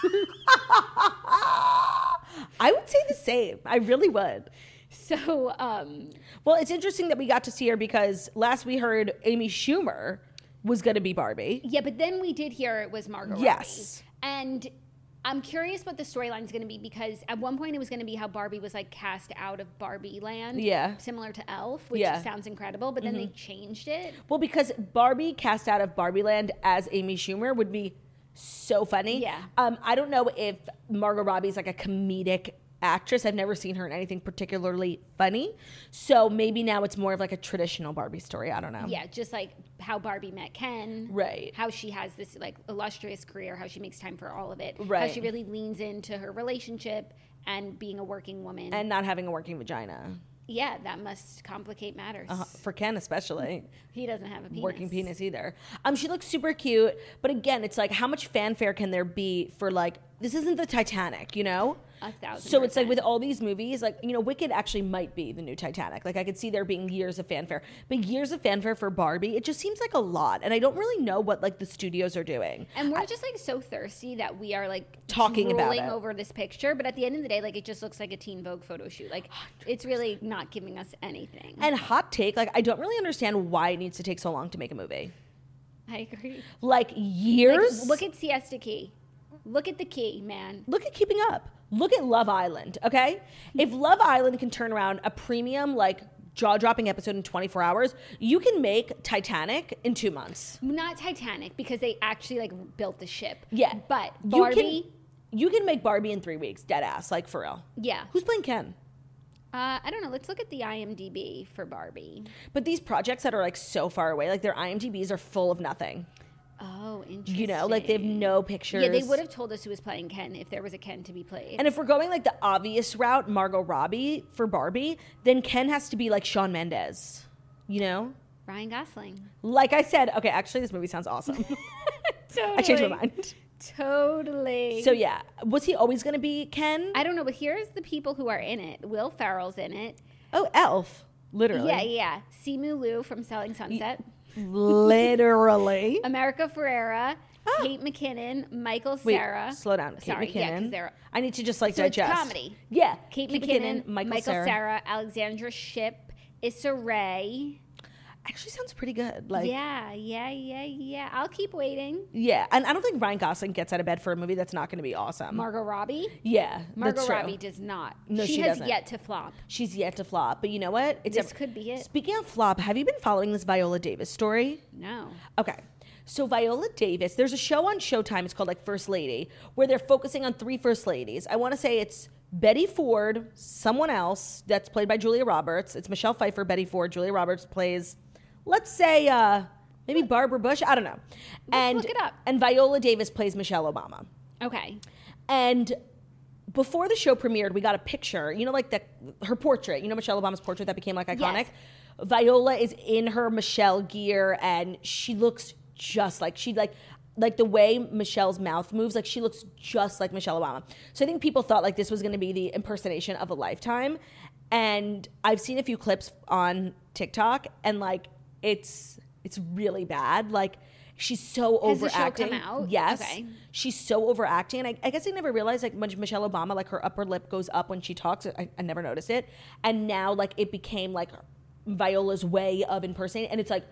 Speaker 4: I would say the same. I really would.
Speaker 5: So,
Speaker 4: well, it's interesting that we got to see her because last we heard Amy Schumer was going to be Barbie.
Speaker 5: Yeah, but then we did hear it was Margot
Speaker 4: Yes.
Speaker 5: Robbie. And I'm curious what the storyline is going to be, because at one point it was going to be how Barbie was like cast out of Barbie Land.
Speaker 4: Yeah.
Speaker 5: Similar to Elf, which sounds incredible, but then they changed it.
Speaker 4: Well, because Barbie cast out of Barbie Land as Amy Schumer would be so funny.
Speaker 5: Yeah.
Speaker 4: I don't know if Margot Robbie's like a comedic actress. I've never seen her in anything particularly funny. So maybe now it's more of like a traditional Barbie story. I don't know.
Speaker 5: Yeah, just like how Barbie met Ken.
Speaker 4: Right.
Speaker 5: How she has this like illustrious career, how she makes time for all of it.
Speaker 4: Right.
Speaker 5: How she really leans into her relationship and being a working woman.
Speaker 4: And not having a working vagina.
Speaker 5: Yeah, that must complicate matters.
Speaker 4: For Ken especially.
Speaker 5: He doesn't have a penis.
Speaker 4: Working penis either. She looks super cute, but again, it's like how much fanfare can there be for like, this isn't the Titanic, you know?
Speaker 5: 1,000%.
Speaker 4: So it's like with all these movies, like, you know, Wicked actually might be the new Titanic. Like I could see there being years of fanfare, but years of fanfare for Barbie, it just seems like a lot. And I don't really know what like the studios are doing.
Speaker 5: And we're just like so thirsty that we are like
Speaker 4: talking about it
Speaker 5: over this picture. But at the end of the day, like it just looks like a Teen Vogue photo shoot. Like it's really not giving us anything.
Speaker 4: And hot take, like I don't really understand why it needs to take so long to make a movie.
Speaker 5: I agree.
Speaker 4: Like years?
Speaker 5: Like, look at Siesta Key. Look at The Key, man.
Speaker 4: Look at Keeping Up. Look at Love Island, okay? If Love Island can turn around a premium, like, jaw-dropping episode in 24 hours, you can make Titanic in 2 months.
Speaker 5: Not Titanic, because they actually, like, built the ship.
Speaker 4: Yeah.
Speaker 5: But Barbie...
Speaker 4: You can make Barbie in 3 weeks, dead ass, like, for real.
Speaker 5: Yeah.
Speaker 4: Who's playing Ken?
Speaker 5: I don't know. Let's look at the IMDb for Barbie.
Speaker 4: But these projects that are, like, so far away, like, their IMDbs are full of nothing.
Speaker 5: Oh, interesting.
Speaker 4: You know, like they have no pictures.
Speaker 5: Yeah, they would have told us who was playing Ken if there was a Ken to be played.
Speaker 4: And if we're going like the obvious route, Margot Robbie for Barbie, then Ken has to be like Shawn Mendes, you know?
Speaker 5: Ryan Gosling.
Speaker 4: Like I said, okay, actually this movie sounds awesome.
Speaker 5: Totally.
Speaker 4: I changed my mind.
Speaker 5: Totally.
Speaker 4: So yeah, was he always going to be Ken?
Speaker 5: I don't know, but here's the people who are in it. Will Ferrell's in it.
Speaker 4: Oh, Elf. Literally.
Speaker 5: Yeah. Simu Liu from Selling Sunset.
Speaker 4: Literally.
Speaker 5: America Ferrera, Kate McKinnon, Michael Cera.
Speaker 4: Slow down. Kate McKinnon.
Speaker 5: Yeah,
Speaker 4: I need to just like
Speaker 5: so
Speaker 4: digest.
Speaker 5: it's comedy.
Speaker 4: Yeah.
Speaker 5: Kate McKinnon, Michael Cera, Alexandra Shipp, Issa Rae.
Speaker 4: Actually sounds pretty good. Like
Speaker 5: Yeah. I'll keep waiting.
Speaker 4: Yeah, and I don't think Ryan Gosling gets out of bed for a movie that's not going to be awesome.
Speaker 5: Margot Robbie?
Speaker 4: Yeah,
Speaker 5: Margot
Speaker 4: that's true.
Speaker 5: Robbie does not.
Speaker 4: No, she
Speaker 5: has
Speaker 4: doesn't.
Speaker 5: yet to flop.
Speaker 4: She's yet to flop. But you know what?
Speaker 5: This could be it.
Speaker 4: Speaking of flop, have you been following this Viola Davis story?
Speaker 5: No.
Speaker 4: Okay. So Viola Davis, there's a show on Showtime, it's called like First Lady, where they're focusing on 3 first ladies. I want to say it's Betty Ford, someone else that's played by Julia Roberts. It's Michelle Pfeiffer, Betty Ford. Julia Roberts plays, let's say, maybe Barbara Bush. I don't know.
Speaker 5: Let's look it up.
Speaker 4: And Viola Davis plays Michelle Obama.
Speaker 5: Okay.
Speaker 4: And before the show premiered, we got a picture, you know, like her portrait, you know, Michelle Obama's portrait that became like iconic.
Speaker 5: Yes.
Speaker 4: Viola is in her Michelle gear and she looks just like the way Michelle's mouth moves, like she looks just like Michelle Obama. So I think people thought like this was going to be the impersonation of a lifetime. And I've seen a few clips on TikTok and like it's really bad. Like she's so overacting.
Speaker 5: Has the show come out?
Speaker 4: Yes.
Speaker 5: Okay.
Speaker 4: She's so overacting. And I guess I never realized like when Michelle Obama, like her upper lip goes up when she talks. I never noticed it. And now like it became like Viola's way of impersonating. And it's like,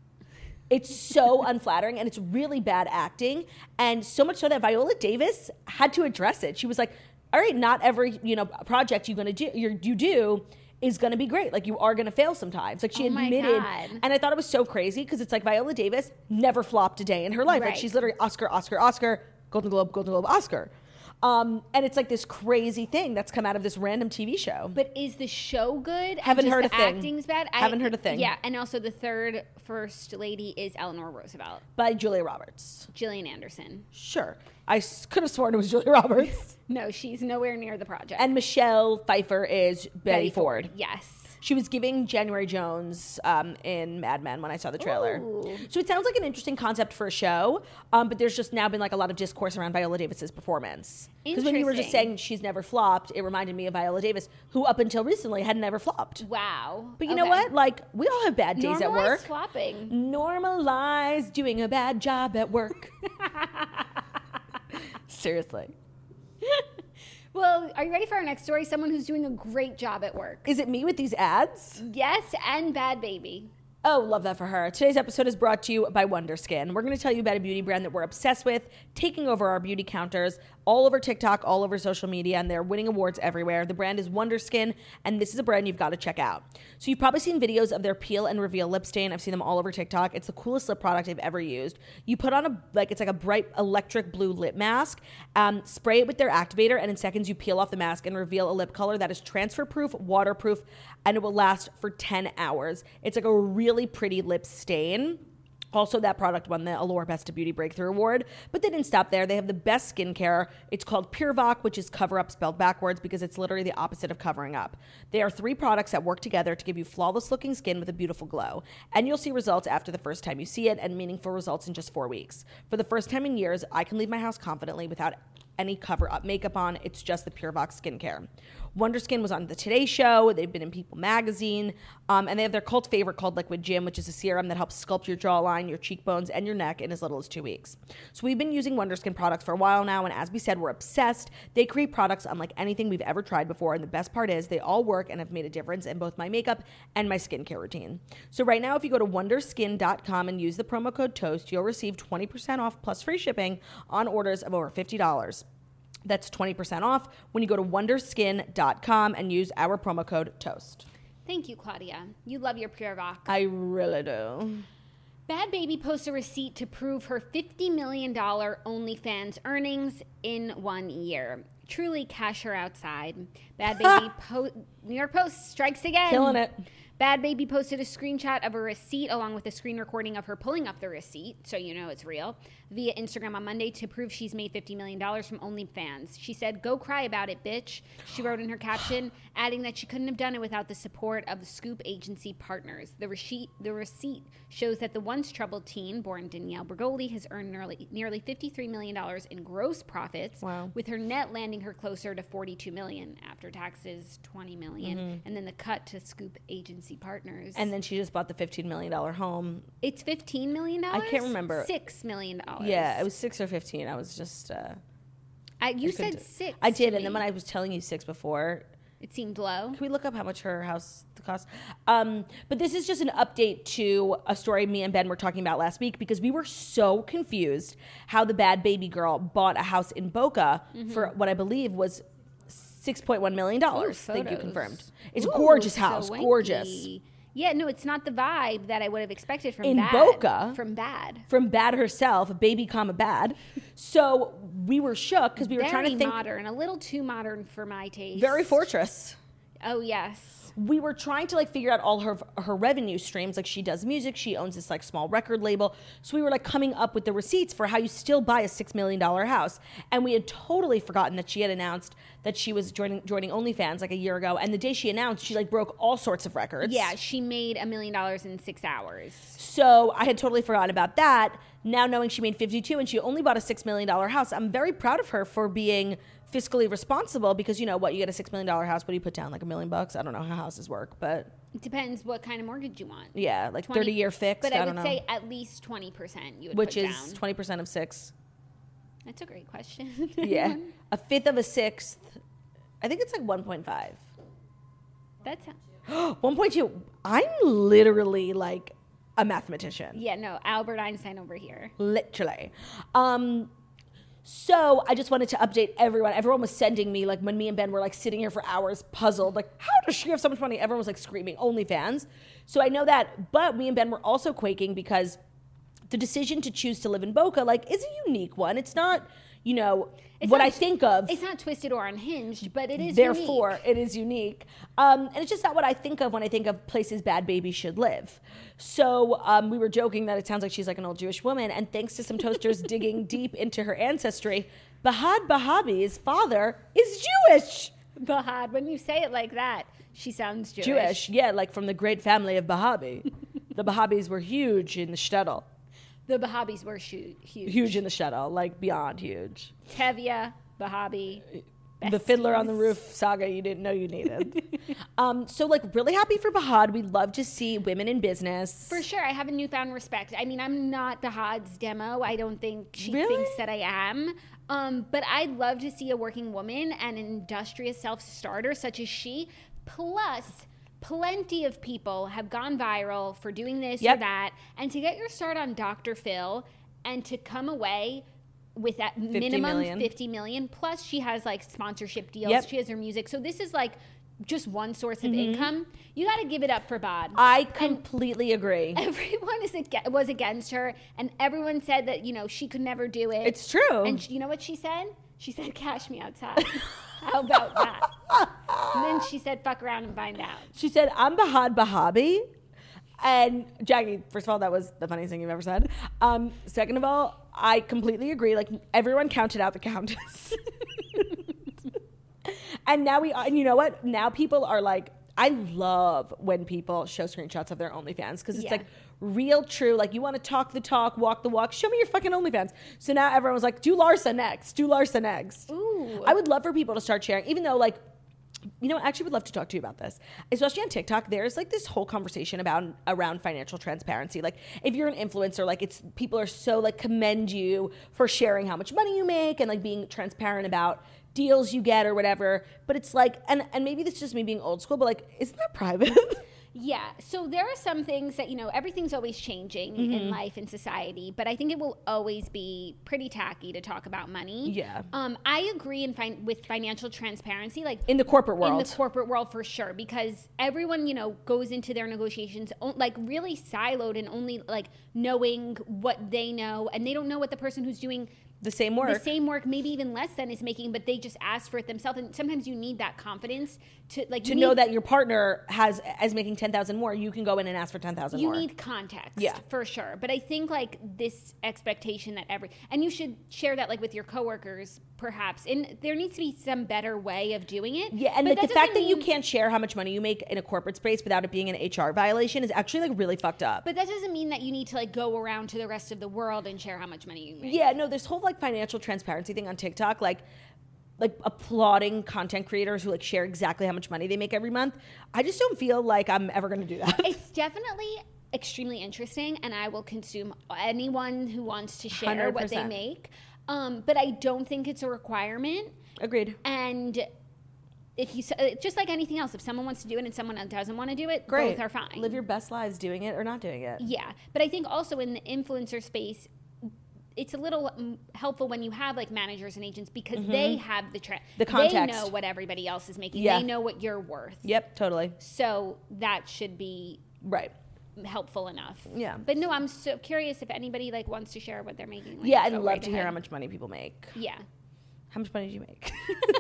Speaker 4: it's so unflattering and it's really bad acting. And so much so that Viola Davis had to address it. She was like, all right, not every, project you do is going to be great. Like you are going to fail sometimes. Like she admitted. And I thought it was so crazy because it's like Viola Davis never flopped a day in her life.
Speaker 5: Right.
Speaker 4: Like she's literally Oscar, Golden Globe, Oscar. And it's like this crazy thing that's come out of this random TV show.
Speaker 5: But is the show good?
Speaker 4: Haven't heard a
Speaker 5: the
Speaker 4: thing.
Speaker 5: Acting's bad?
Speaker 4: Haven't heard a thing.
Speaker 5: Yeah, and also the third first lady is Eleanor Roosevelt.
Speaker 4: By Julia Roberts.
Speaker 5: Gillian Anderson.
Speaker 4: Sure. I could have sworn it was Julia Roberts.
Speaker 5: No, she's nowhere near the project.
Speaker 4: And Michelle Pfeiffer is Betty Ford.
Speaker 5: Yes.
Speaker 4: She was giving January Jones in Mad Men when I saw the trailer.
Speaker 5: Ooh.
Speaker 4: So it sounds like an interesting concept for a show, but there's just now been like a lot of discourse around Viola Davis's performance. Because when you were just saying she's never flopped, it reminded me of Viola Davis, who up until recently had never flopped.
Speaker 5: Wow.
Speaker 4: But you know what? Like, we all have bad days at work.
Speaker 5: Normalize flopping.
Speaker 4: Normalize doing a bad job at work. Seriously.
Speaker 5: Well, are you ready for our next story? Someone who's doing a great job at work.
Speaker 4: Is it me with these ads?
Speaker 5: Yes, and Bad Baby.
Speaker 4: Oh, love that for her. Today's episode is brought to you by Wonderskin. We're going to tell you about a beauty brand that we're obsessed with, taking over our beauty counters all over TikTok, all over social media, and they're winning awards everywhere. The brand is Wonderskin, and this is a brand you've got to check out. So you've probably seen videos of their Peel and Reveal lip stain. I've seen them all over TikTok. It's the coolest lip product I've ever used. You put on it's like a bright electric blue lip mask, spray it with their activator, and in seconds you peel off the mask and reveal a lip color that is transfer-proof, waterproof, and it will last for 10 hours. It's like a really pretty lip stain. Also, that product won the Allure Best of Beauty Breakthrough Award, but they didn't stop there. They have the best skincare. It's called PureVoc, which is cover up spelled backwards because it's literally the opposite of covering up. They are 3 products that work together to give you flawless looking skin with a beautiful glow. And you'll see results after the first time you see it and meaningful results in just 4 weeks. For the first time in years, I can leave my house confidently without any cover-up makeup on. It's just the PureVoc skincare. Wonderskin was on the Today Show. They've been in People magazine. And they have their cult favorite called Liquid Gym, which is a serum that helps sculpt your jawline, your cheekbones, and your neck in as little as 2 weeks. So we've been using Wonderskin products for a while now, and as we said, we're obsessed. They create products unlike anything we've ever tried before, and the best part is they all work and have made a difference in both my makeup and my skincare routine. So right now, if you go to Wonderskin.com and use the promo code TOAST, you'll receive 20% off plus free shipping on orders of over $50. That's 20% off when you go to Wonderskin.com and use our promo code TOAST.
Speaker 5: Thank you, Claudia. You love your PureVoc.
Speaker 4: I really do.
Speaker 5: Bad Baby posts a receipt to prove her $50 million OnlyFans earnings in 1 year. Truly cash her outside. Bad Baby New York Post strikes again.
Speaker 4: Killing it.
Speaker 5: Bad Baby posted a screenshot of a receipt along with a screen recording of her pulling up the receipt, so you know it's real, via Instagram on Monday to prove she's made $50 million from OnlyFans. She said, "Go cry about it, bitch," she wrote in her caption, adding that she couldn't have done it without the support of the Scoop agency partners. The receipt shows that the once troubled teen, born Danielle Bergoli, has earned nearly $53 million in gross profits,
Speaker 4: wow,
Speaker 5: with her net landing her closer to $42 million after taxes, $20 million, and then the cut to Scoop agency partners.
Speaker 4: And then she just bought the $15 million home.
Speaker 5: It's $15 million?
Speaker 4: I can't remember.
Speaker 5: $6 million.
Speaker 4: Yeah, it was 6 or 15. I was just...
Speaker 5: you said 6.
Speaker 4: I did, and then when I was telling you 6 before...
Speaker 5: It seemed low.
Speaker 4: Can we look up how much her house cost? But this is just an update to a story me and Ben were talking about last week because we were so confused how the Bad Baby girl bought a house in Boca for what I believe was $6.1 million. Thank you, confirmed. It's a gorgeous house.
Speaker 5: So
Speaker 4: gorgeous.
Speaker 5: Yeah, no, it's not the vibe that I would have expected from
Speaker 4: in
Speaker 5: Bad.
Speaker 4: Boca.
Speaker 5: From Bad.
Speaker 4: From Bad herself, baby comma Bad. So we were shook because we were trying to think.
Speaker 5: Very modern, a little too modern for my taste.
Speaker 4: Very Fortress.
Speaker 5: Oh, yes.
Speaker 4: We were trying to figure out all her revenue streams. She does music. She owns this small record label. So we were coming up with the receipts for how you still buy a $6 million house. And we had totally forgotten that she had announced that she was joining OnlyFans a year ago. And the day she announced, she broke all sorts of records.
Speaker 5: Yeah, she made $1 million in 6 hours.
Speaker 4: So I had totally forgotten about that. Now knowing she made 52 and she only bought a $6 million house, I'm very proud of her for being fiscally responsible because you get a $6 million house. What do you put down? $1 million? I don't know how houses work, but
Speaker 5: it depends what kind of mortgage you want.
Speaker 4: Yeah, 30-year fixed.
Speaker 5: But I would say at least 20% you would
Speaker 4: which
Speaker 5: put
Speaker 4: is down. 20% of 6.
Speaker 5: That's a great question.
Speaker 4: Yeah, a fifth of a sixth. I think it's 1.5.
Speaker 5: That's
Speaker 4: 1.2. I'm literally a mathematician.
Speaker 5: Yeah, no, Albert Einstein over here.
Speaker 4: Literally. So I just wanted to update everyone. Everyone was sending me, when me and Ben were sitting here for hours puzzled, how does she have so much money? Everyone was screaming, OnlyFans. So I know that, but me and Ben were also quaking because the decision to choose to live in Boca, is a unique one. It's not, I think of.
Speaker 5: It's not twisted or unhinged, but it is
Speaker 4: therefore,
Speaker 5: unique.
Speaker 4: It is unique. And it's just not what I think of when I think of places Bad Baby should live. So we were joking that it sounds like she's an old Jewish woman. And thanks to some toasters digging deep into her ancestry, Bahad Bahabi's father is Jewish.
Speaker 5: Bahad, when you say it like that, she sounds Jewish.
Speaker 4: Jewish, yeah, from the great family of Bahabi. The Bahabis were huge in the shtetl.
Speaker 5: The Bahabis were huge.
Speaker 4: Huge in the shtetl, beyond huge.
Speaker 5: Tevye, Bahabi.
Speaker 4: The Fiddler on the Roof saga you didn't know you needed. So really happy for Bahad. We love to see women in business.
Speaker 5: For sure. I have a newfound respect. I mean, I'm not Bahad's demo. I don't think she
Speaker 4: really?
Speaker 5: thinks that I am. But I'd love to see a working woman and an industrious self-starter such as she, plus plenty of people have gone viral for doing this
Speaker 4: Yep.
Speaker 5: or that, and to get your start on Dr. Phil and to come away with that minimum
Speaker 4: million.
Speaker 5: 50 million, plus she has like sponsorship deals,
Speaker 4: Yep.
Speaker 5: she has her music, so this is like just one source of income. You got to give it up for Bod.
Speaker 4: I completely agree.
Speaker 5: Everyone was against her, and everyone said that, you know, she could never do it.
Speaker 4: It's true.
Speaker 5: And you know what she said? She said, cash me outside. How about that? And then she said, fuck around and find out.
Speaker 4: She said, I'm Bahad Bahabi. And Jackie, first of all, that was the funniest thing you've ever said. Second of all, I completely agree. Like, everyone counted out the Countess. And now and you know what? Now people are like, I love when people show screenshots of their OnlyFans because it's
Speaker 5: Yeah.
Speaker 4: like real, true. Like, you want to talk the talk, walk the walk. Show me your fucking OnlyFans. So now everyone was like, do Larsa next. Do Larsa next.
Speaker 5: Ooh.
Speaker 4: I would love for people to start sharing, even though, like, you know, I actually would love to talk to you about this, especially on TikTok. There's like this whole conversation around financial transparency. Like, if you're an influencer, like, it's people are so like commend you for sharing how much money you make and like being transparent about deals you get or whatever. But it's like, and maybe this is just me being old school, but like, isn't that private?
Speaker 5: Yeah. So there are some things that, you know, everything's always changing in life and society, but I think it will always be pretty tacky to talk about money.
Speaker 4: Yeah.
Speaker 5: I agree with financial transparency, like
Speaker 4: In the corporate world.
Speaker 5: In the corporate world, for sure, because everyone, you know, goes into their negotiations like really siloed and only like knowing what they know, and they don't know what the person who's doing
Speaker 4: the same work.
Speaker 5: the same work, maybe even less than, is making, but they just ask for it themselves. And sometimes you need that confidence to like
Speaker 4: to know that your partner is making 10,000 more, you can go in and ask for 10,000
Speaker 5: you
Speaker 4: more.
Speaker 5: need context,
Speaker 4: Yeah.
Speaker 5: for sure. But I think like this expectation that and you should share that like with your coworkers, perhaps. And there needs to be some better way of doing it.
Speaker 4: Yeah, and
Speaker 5: But
Speaker 4: like the fact that you
Speaker 5: mean-
Speaker 4: can't share how much money you make in a corporate space without it being an HR violation is actually like really fucked up.
Speaker 5: But that doesn't mean that you need to like go around to the rest of the world and share how much money you make.
Speaker 4: Yeah, no, this whole like financial transparency thing on TikTok, like applauding content creators who like share exactly how much money they make every month. I just don't feel like I'm ever going to do that.
Speaker 5: It's definitely extremely interesting, and I will consume anyone who wants to share what they
Speaker 4: 100%.
Speaker 5: make. But I don't think it's a requirement.
Speaker 4: Agreed.
Speaker 5: And if you, it's just like anything else, if someone wants to do it and someone doesn't want to do it,
Speaker 4: Great.
Speaker 5: both are fine.
Speaker 4: Live your best lives doing it or not doing it.
Speaker 5: Yeah, but I think also in the influencer space, it's a little helpful when you have like managers and agents, because they have the
Speaker 4: context.
Speaker 5: They know what everybody else is making.
Speaker 4: Yeah.
Speaker 5: They know what you're worth.
Speaker 4: Yep, totally.
Speaker 5: So that should be
Speaker 4: Right.
Speaker 5: helpful enough.
Speaker 4: Yeah.
Speaker 5: But no, I'm so curious if anybody like wants to share what they're making. Like,
Speaker 4: Yeah, I'd
Speaker 5: go
Speaker 4: love
Speaker 5: right
Speaker 4: to hear
Speaker 5: ahead.
Speaker 4: how much money people make.
Speaker 5: Yeah.
Speaker 4: How much money do you make?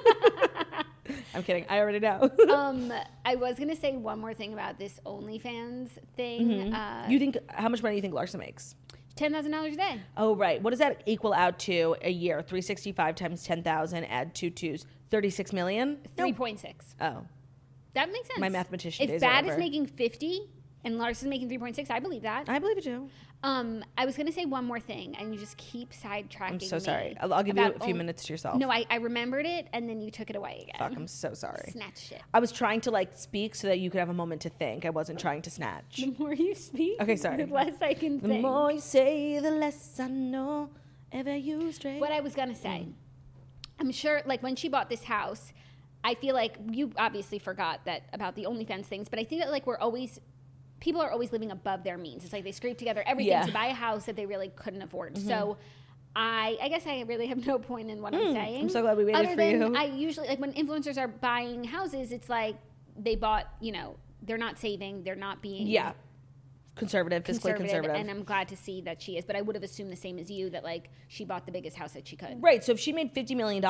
Speaker 4: I'm kidding. I already know.
Speaker 5: I was gonna say one more thing about this OnlyFans thing.
Speaker 4: You think how much money do you think Larsa makes?
Speaker 5: $10,000 a day.
Speaker 4: Oh, right. What does that equal out to a year? 365 times 10,000, add 2 2s, 36 million?
Speaker 5: 3.6.
Speaker 4: Oh.
Speaker 5: That makes sense.
Speaker 4: My mathematician
Speaker 5: If
Speaker 4: days
Speaker 5: Bad
Speaker 4: are
Speaker 5: is
Speaker 4: over.
Speaker 5: making 50 and Lars is making 3.6, I believe that.
Speaker 4: I believe it too.
Speaker 5: I was gonna say one more thing, and you just keep sidetracking.
Speaker 4: I'm so
Speaker 5: me
Speaker 4: sorry. I'll give you
Speaker 5: about
Speaker 4: a few minutes to yourself.
Speaker 5: No, I remembered it, and then you took it away again.
Speaker 4: Fuck, I'm so sorry.
Speaker 5: Snatched it.
Speaker 4: I was trying to like speak so that you could have a moment to think. I wasn't trying to snatch.
Speaker 5: The more you speak,
Speaker 4: Okay, sorry.
Speaker 5: the less I can
Speaker 4: The
Speaker 5: think.
Speaker 4: more you say, the less I know. Ever you straight.
Speaker 5: What I was gonna say, I'm sure, like when she bought this house, I feel like you obviously forgot that about the OnlyFans things, but I think that like people are always living above their means. It's like they scrape together everything
Speaker 4: Yeah.
Speaker 5: to buy a house that they really couldn't afford. So I guess I really have no point in what I'm saying.
Speaker 4: I'm so glad we waited
Speaker 5: Other
Speaker 4: for
Speaker 5: than
Speaker 4: you.
Speaker 5: I usually, like when influencers are buying houses, it's like they bought, you know, they're not saving, they're not being
Speaker 4: Yeah. Fiscally conservative.
Speaker 5: and I'm glad to see that she is. But I would have assumed the same as you, that like she bought the biggest house that she could.
Speaker 4: Right. So if she made $50 million,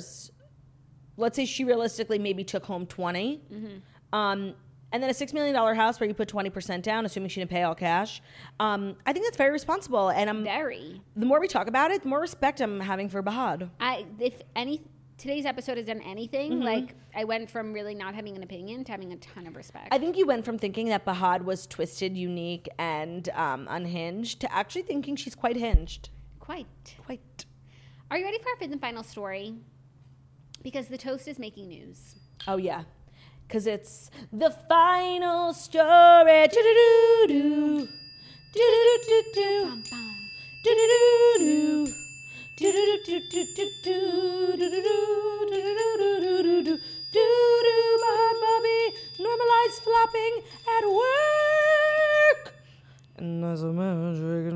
Speaker 4: let's say she realistically maybe took home 20. And then a $6 million house where you put 20% down, assuming she didn't pay all cash. I think that's very responsible. And the more we talk about it, the more respect I'm having for Bahad.
Speaker 5: Today's episode has done anything, like I went from really not having an opinion to having a ton of respect.
Speaker 4: I think you went from thinking that Bahad was twisted, unique, and unhinged to actually thinking she's quite hinged.
Speaker 5: Quite.
Speaker 4: Quite.
Speaker 5: Are you ready for our fifth and final story? Because the toast is making news.
Speaker 4: Oh, yeah. Because it's the final story. Do-do-do-do. Do-do-do-do-do.
Speaker 5: Bum, bum.
Speaker 4: Do-do-do-do. Do-do-do-do-do-do. Do-do-do-do-do-do-do-do-do. Do-do, Bahad Bobby, normalize flies flopping at work. And that's a magic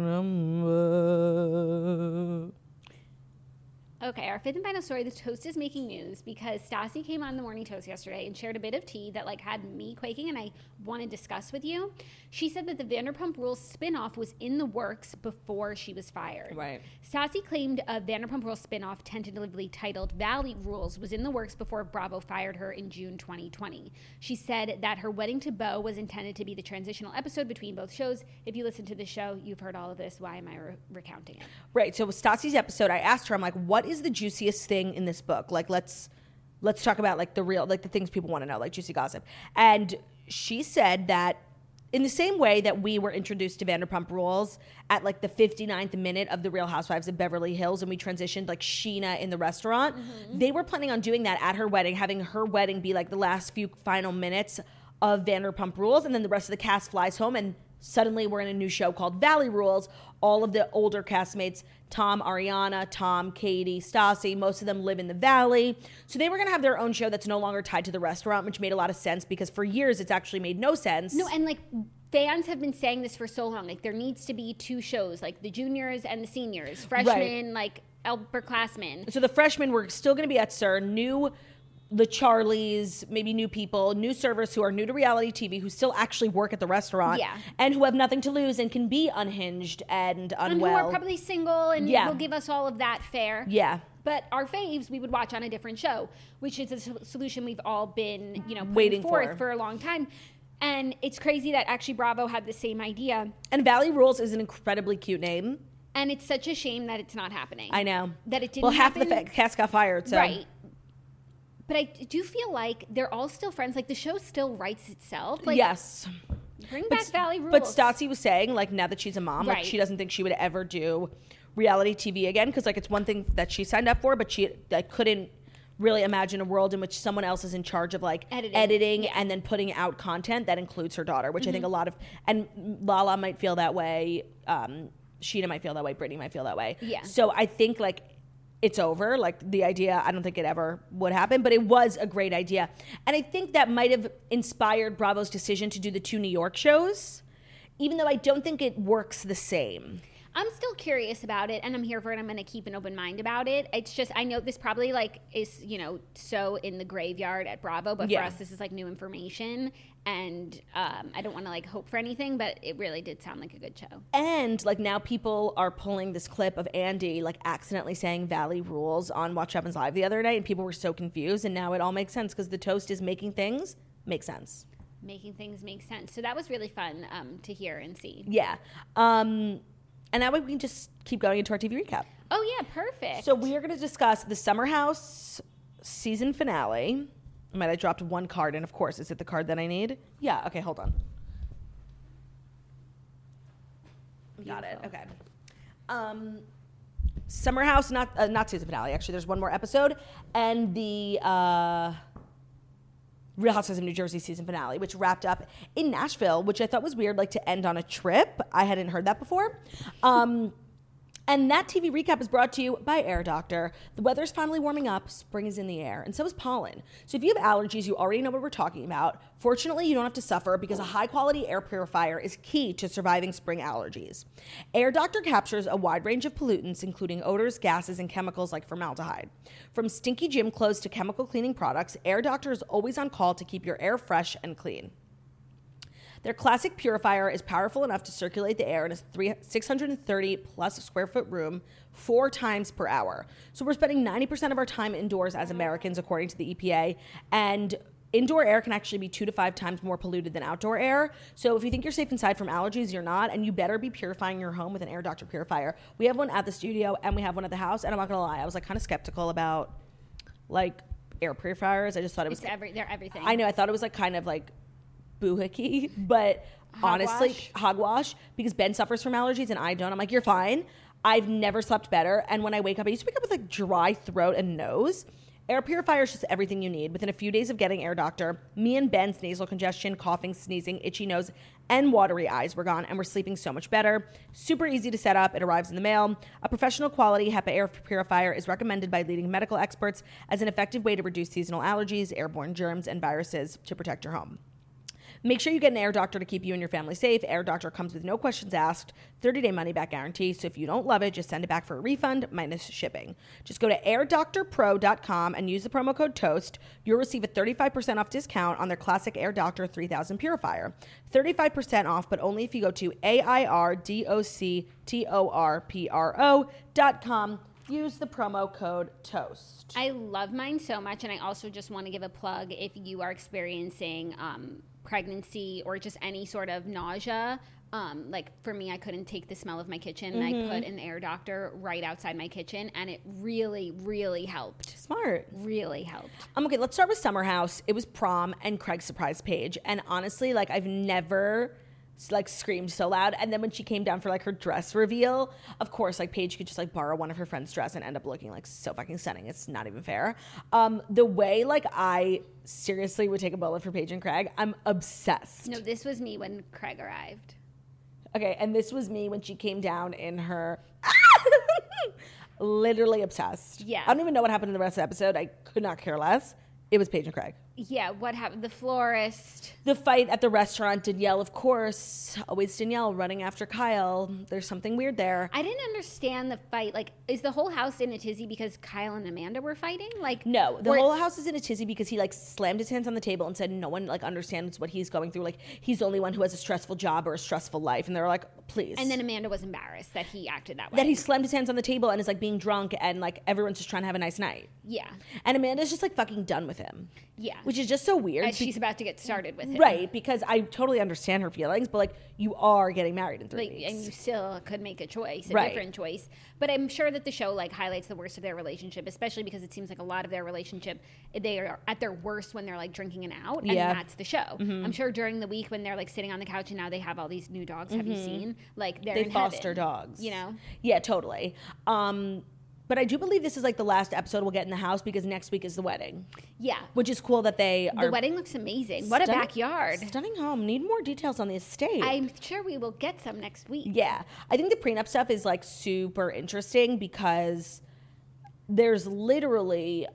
Speaker 4: number.
Speaker 5: Okay, our fifth and final story, the toast is making news because Stassi came on the Morning Toast yesterday and shared a bit of tea that had me quaking and I want to discuss with you. She said that the Vanderpump Rules spinoff was in the works before she was fired.
Speaker 4: Right.
Speaker 5: Stassi claimed a Vanderpump Rules spinoff tentatively titled Valley Rules was in the works before Bravo fired her in June 2020. She said that her wedding to Beau was intended to be the transitional episode between both shows. If you listen to the show, you've heard all of this. Why am I recounting it?
Speaker 4: Right. So with Stassi's episode, I asked her, I'm like, what is the juiciest thing in this book? Let's talk about the real, the things people want to know, juicy gossip. And she said that in the same way that we were introduced to Vanderpump Rules at the 59th minute of The Real Housewives of Beverly Hills, and we transitioned Sheena in the restaurant, they were planning on doing that at her wedding, having her wedding be the last few final minutes of Vanderpump Rules, and then the rest of the cast flies home, and suddenly we're in a new show called Valley Rules. All of the older castmates, Tom, Ariana, Tom, Katie, Stassi, most of them live in the Valley. So they were going to have their own show that's no longer tied to the restaurant, which made a lot of sense because for years it's actually made no sense.
Speaker 5: No, and fans have been saying this for so long. There needs to be two shows, the juniors and the seniors, freshmen, upperclassmen.
Speaker 4: So the freshmen were still going to be at SUR, the Charlies, maybe new people, new servers who are new to reality TV, who still actually work at the restaurant, and who have nothing to lose and can be unhinged and unwell.
Speaker 5: And who are probably single and will give us all of that fare.
Speaker 4: Yeah.
Speaker 5: But our faves, we would watch on a different show, which is a solution we've all been,
Speaker 4: waiting
Speaker 5: for a long time. And it's crazy that actually Bravo had the same idea.
Speaker 4: And Valley Rules is an incredibly cute name.
Speaker 5: And it's such a shame that it's not happening.
Speaker 4: I know.
Speaker 5: That it didn't
Speaker 4: Well, half
Speaker 5: happen.
Speaker 4: the cast got fired, so.
Speaker 5: Right. But I do feel like they're all still friends. The show still writes itself.
Speaker 4: Yes.
Speaker 5: Bring back Valley Rules.
Speaker 4: But Stassi was saying, now that she's a mom,
Speaker 5: Right.
Speaker 4: she doesn't think she would ever do reality TV again because, it's one thing that she signed up for, but she couldn't really imagine a world in which someone else is in charge of, editing and then putting out content that includes her daughter, which I think a lot of... And Lala might feel that way. Sheena might feel that way. Brittany might feel that way.
Speaker 5: Yeah.
Speaker 4: So I think, it's over. The idea, I don't think it ever would happen, but it was a great idea. And I think that might have inspired Bravo's decision to do the 2 New York shows, even though I don't think it works the same.
Speaker 5: I'm still curious about it, and I'm here for it. I'm going to keep an open mind about it. It's just, I know this probably is, so in the graveyard at Bravo, but for us, this is new information. And I don't want to hope for anything, but it really did sound like a good show.
Speaker 4: And now people are pulling this clip of Andy accidentally saying Valley Rules on Watch What Happens Live the other night, and people were so confused. And now it all makes sense because the toast is making things make sense.
Speaker 5: Making things make sense. So that was really fun to hear and see.
Speaker 4: Yeah. And now we can just keep going into our TV recap.
Speaker 5: Oh, yeah, perfect.
Speaker 4: So we are going to discuss the Summer House season finale. I dropped one card, and of course, is it the card that I need? Yeah, okay, hold on. Got it, okay. Summer House, not season finale, actually. There's one more episode. And the Real Housewives of New Jersey season finale, which wrapped up in Nashville, which I thought was weird, to end on a trip. I hadn't heard that before. And that TV recap is brought to you by Air Doctor. The weather's finally warming up, spring is in the air, and so is pollen. So if you have allergies, you already know what we're talking about. Fortunately, you don't have to suffer because a high-quality air purifier is key to surviving spring allergies. Air Doctor captures a wide range of pollutants, including odors, gases, and chemicals like formaldehyde. From stinky gym clothes to chemical cleaning products, Air Doctor is always on call to keep your air fresh and clean. Their classic purifier is powerful enough to circulate the air in a 630 plus square foot room 4 times per hour. So we're spending 90% of our time indoors as Americans, according to the EPA. And indoor air can actually be 2 to 5 times more polluted than outdoor air. So if you think you're safe inside from allergies, you're not. And you better be purifying your home with an Air Doctor purifier. We have one at the studio and we have one at the house. And I'm not going to lie, I was kind of skeptical about air purifiers. I just thought it was...
Speaker 5: They're everything.
Speaker 4: I know. I thought it was kind of boohickey, but honestly, hogwash, because Ben suffers from allergies and I don't. I'm you're fine. I've never slept better. And when I wake up, I used to wake up with dry throat and nose. Air purifier is just everything you need. Within a few days of getting Air Doctor, me and Ben's nasal congestion, coughing, sneezing, itchy nose, and watery eyes were gone, and we're sleeping so much better. Super easy to set up. It arrives in the mail. A professional quality HEPA air purifier is recommended by leading medical experts as an effective way to reduce seasonal allergies, airborne germs, and viruses to protect your home. Make sure you get an Air Doctor to keep you and your family safe. Air Doctor comes with no questions asked, 30-day money-back guarantee. So if you don't love it, just send it back for a refund minus shipping. Just go to airdoctorpro.com and use the promo code TOAST. You'll receive a 35% off discount on their classic Air Doctor 3000 purifier. 35% off, but only if you go to airdoctorpro.com. Use the promo code TOAST.
Speaker 5: I love mine so much, and I also just want to give a plug if you are experiencing pregnancy or just any sort of nausea. Like for me, I couldn't take the smell of my kitchen, and I put an Air Doctor right outside my kitchen, and it really, really helped.
Speaker 4: Smart.
Speaker 5: Really helped.
Speaker 4: Okay, let's start with Summer House. It was prom, and Craig surprised Paige, and honestly, like I've never like screamed so loud. And then when she came down for like her dress reveal, of course, like Paige could just like borrow one of her friend's dress and end up looking like so fucking stunning. It's not even fair. The way like I seriously would take a bullet for Paige and Craig, I'm obsessed.
Speaker 5: No, this was me when Craig arrived.
Speaker 4: Okay, and this was me when she came down in her literally obsessed.
Speaker 5: Yeah.
Speaker 4: I don't even know what happened in the rest of the episode. I could not care less. It was Paige and Craig.
Speaker 5: Yeah, what happened? The florist.
Speaker 4: The fight at the restaurant, Danielle, of course. Always Danielle running after Kyle. There's something weird there.
Speaker 5: I didn't understand the fight. Like, is the whole house in a tizzy because Kyle and Amanda were fighting? Like,
Speaker 4: no, the whole house is in a tizzy because he like slammed his hands on the table and said no one like understands what he's going through. Like he's the only one who has a stressful job or a stressful life, and they're like, please.
Speaker 5: And then Amanda was embarrassed that he acted that way.
Speaker 4: That he slammed his hands on the table and is like being drunk and like everyone's just trying to have a nice night.
Speaker 5: Yeah.
Speaker 4: And Amanda's just like fucking done with him.
Speaker 5: Yeah.
Speaker 4: Which is just so weird.
Speaker 5: As she's about to get started with him.
Speaker 4: Right, because I totally understand her feelings, but like you are getting married in 3 weeks.
Speaker 5: And you still could make a choice, a
Speaker 4: Right.
Speaker 5: different choice. But I'm sure that the show like highlights the worst of their relationship, especially because it seems like a lot of their relationship, they are at their worst when they're like drinking and out, and that's the show. I'm sure during the week when they're like sitting on the couch and now they have all these new dogs. Have you seen? Like they in
Speaker 4: foster
Speaker 5: heaven,
Speaker 4: dogs.
Speaker 5: You know?
Speaker 4: Yeah, totally. But I do believe this is like the last episode we'll get in the house because next week is the wedding.
Speaker 5: Yeah.
Speaker 4: Which is cool that they are.
Speaker 5: The wedding looks amazing. What a backyard.
Speaker 4: Stunning home. Need more details on the estate.
Speaker 5: I'm sure we will get some next week.
Speaker 4: Yeah. I think the prenup stuff is like super interesting because there's literally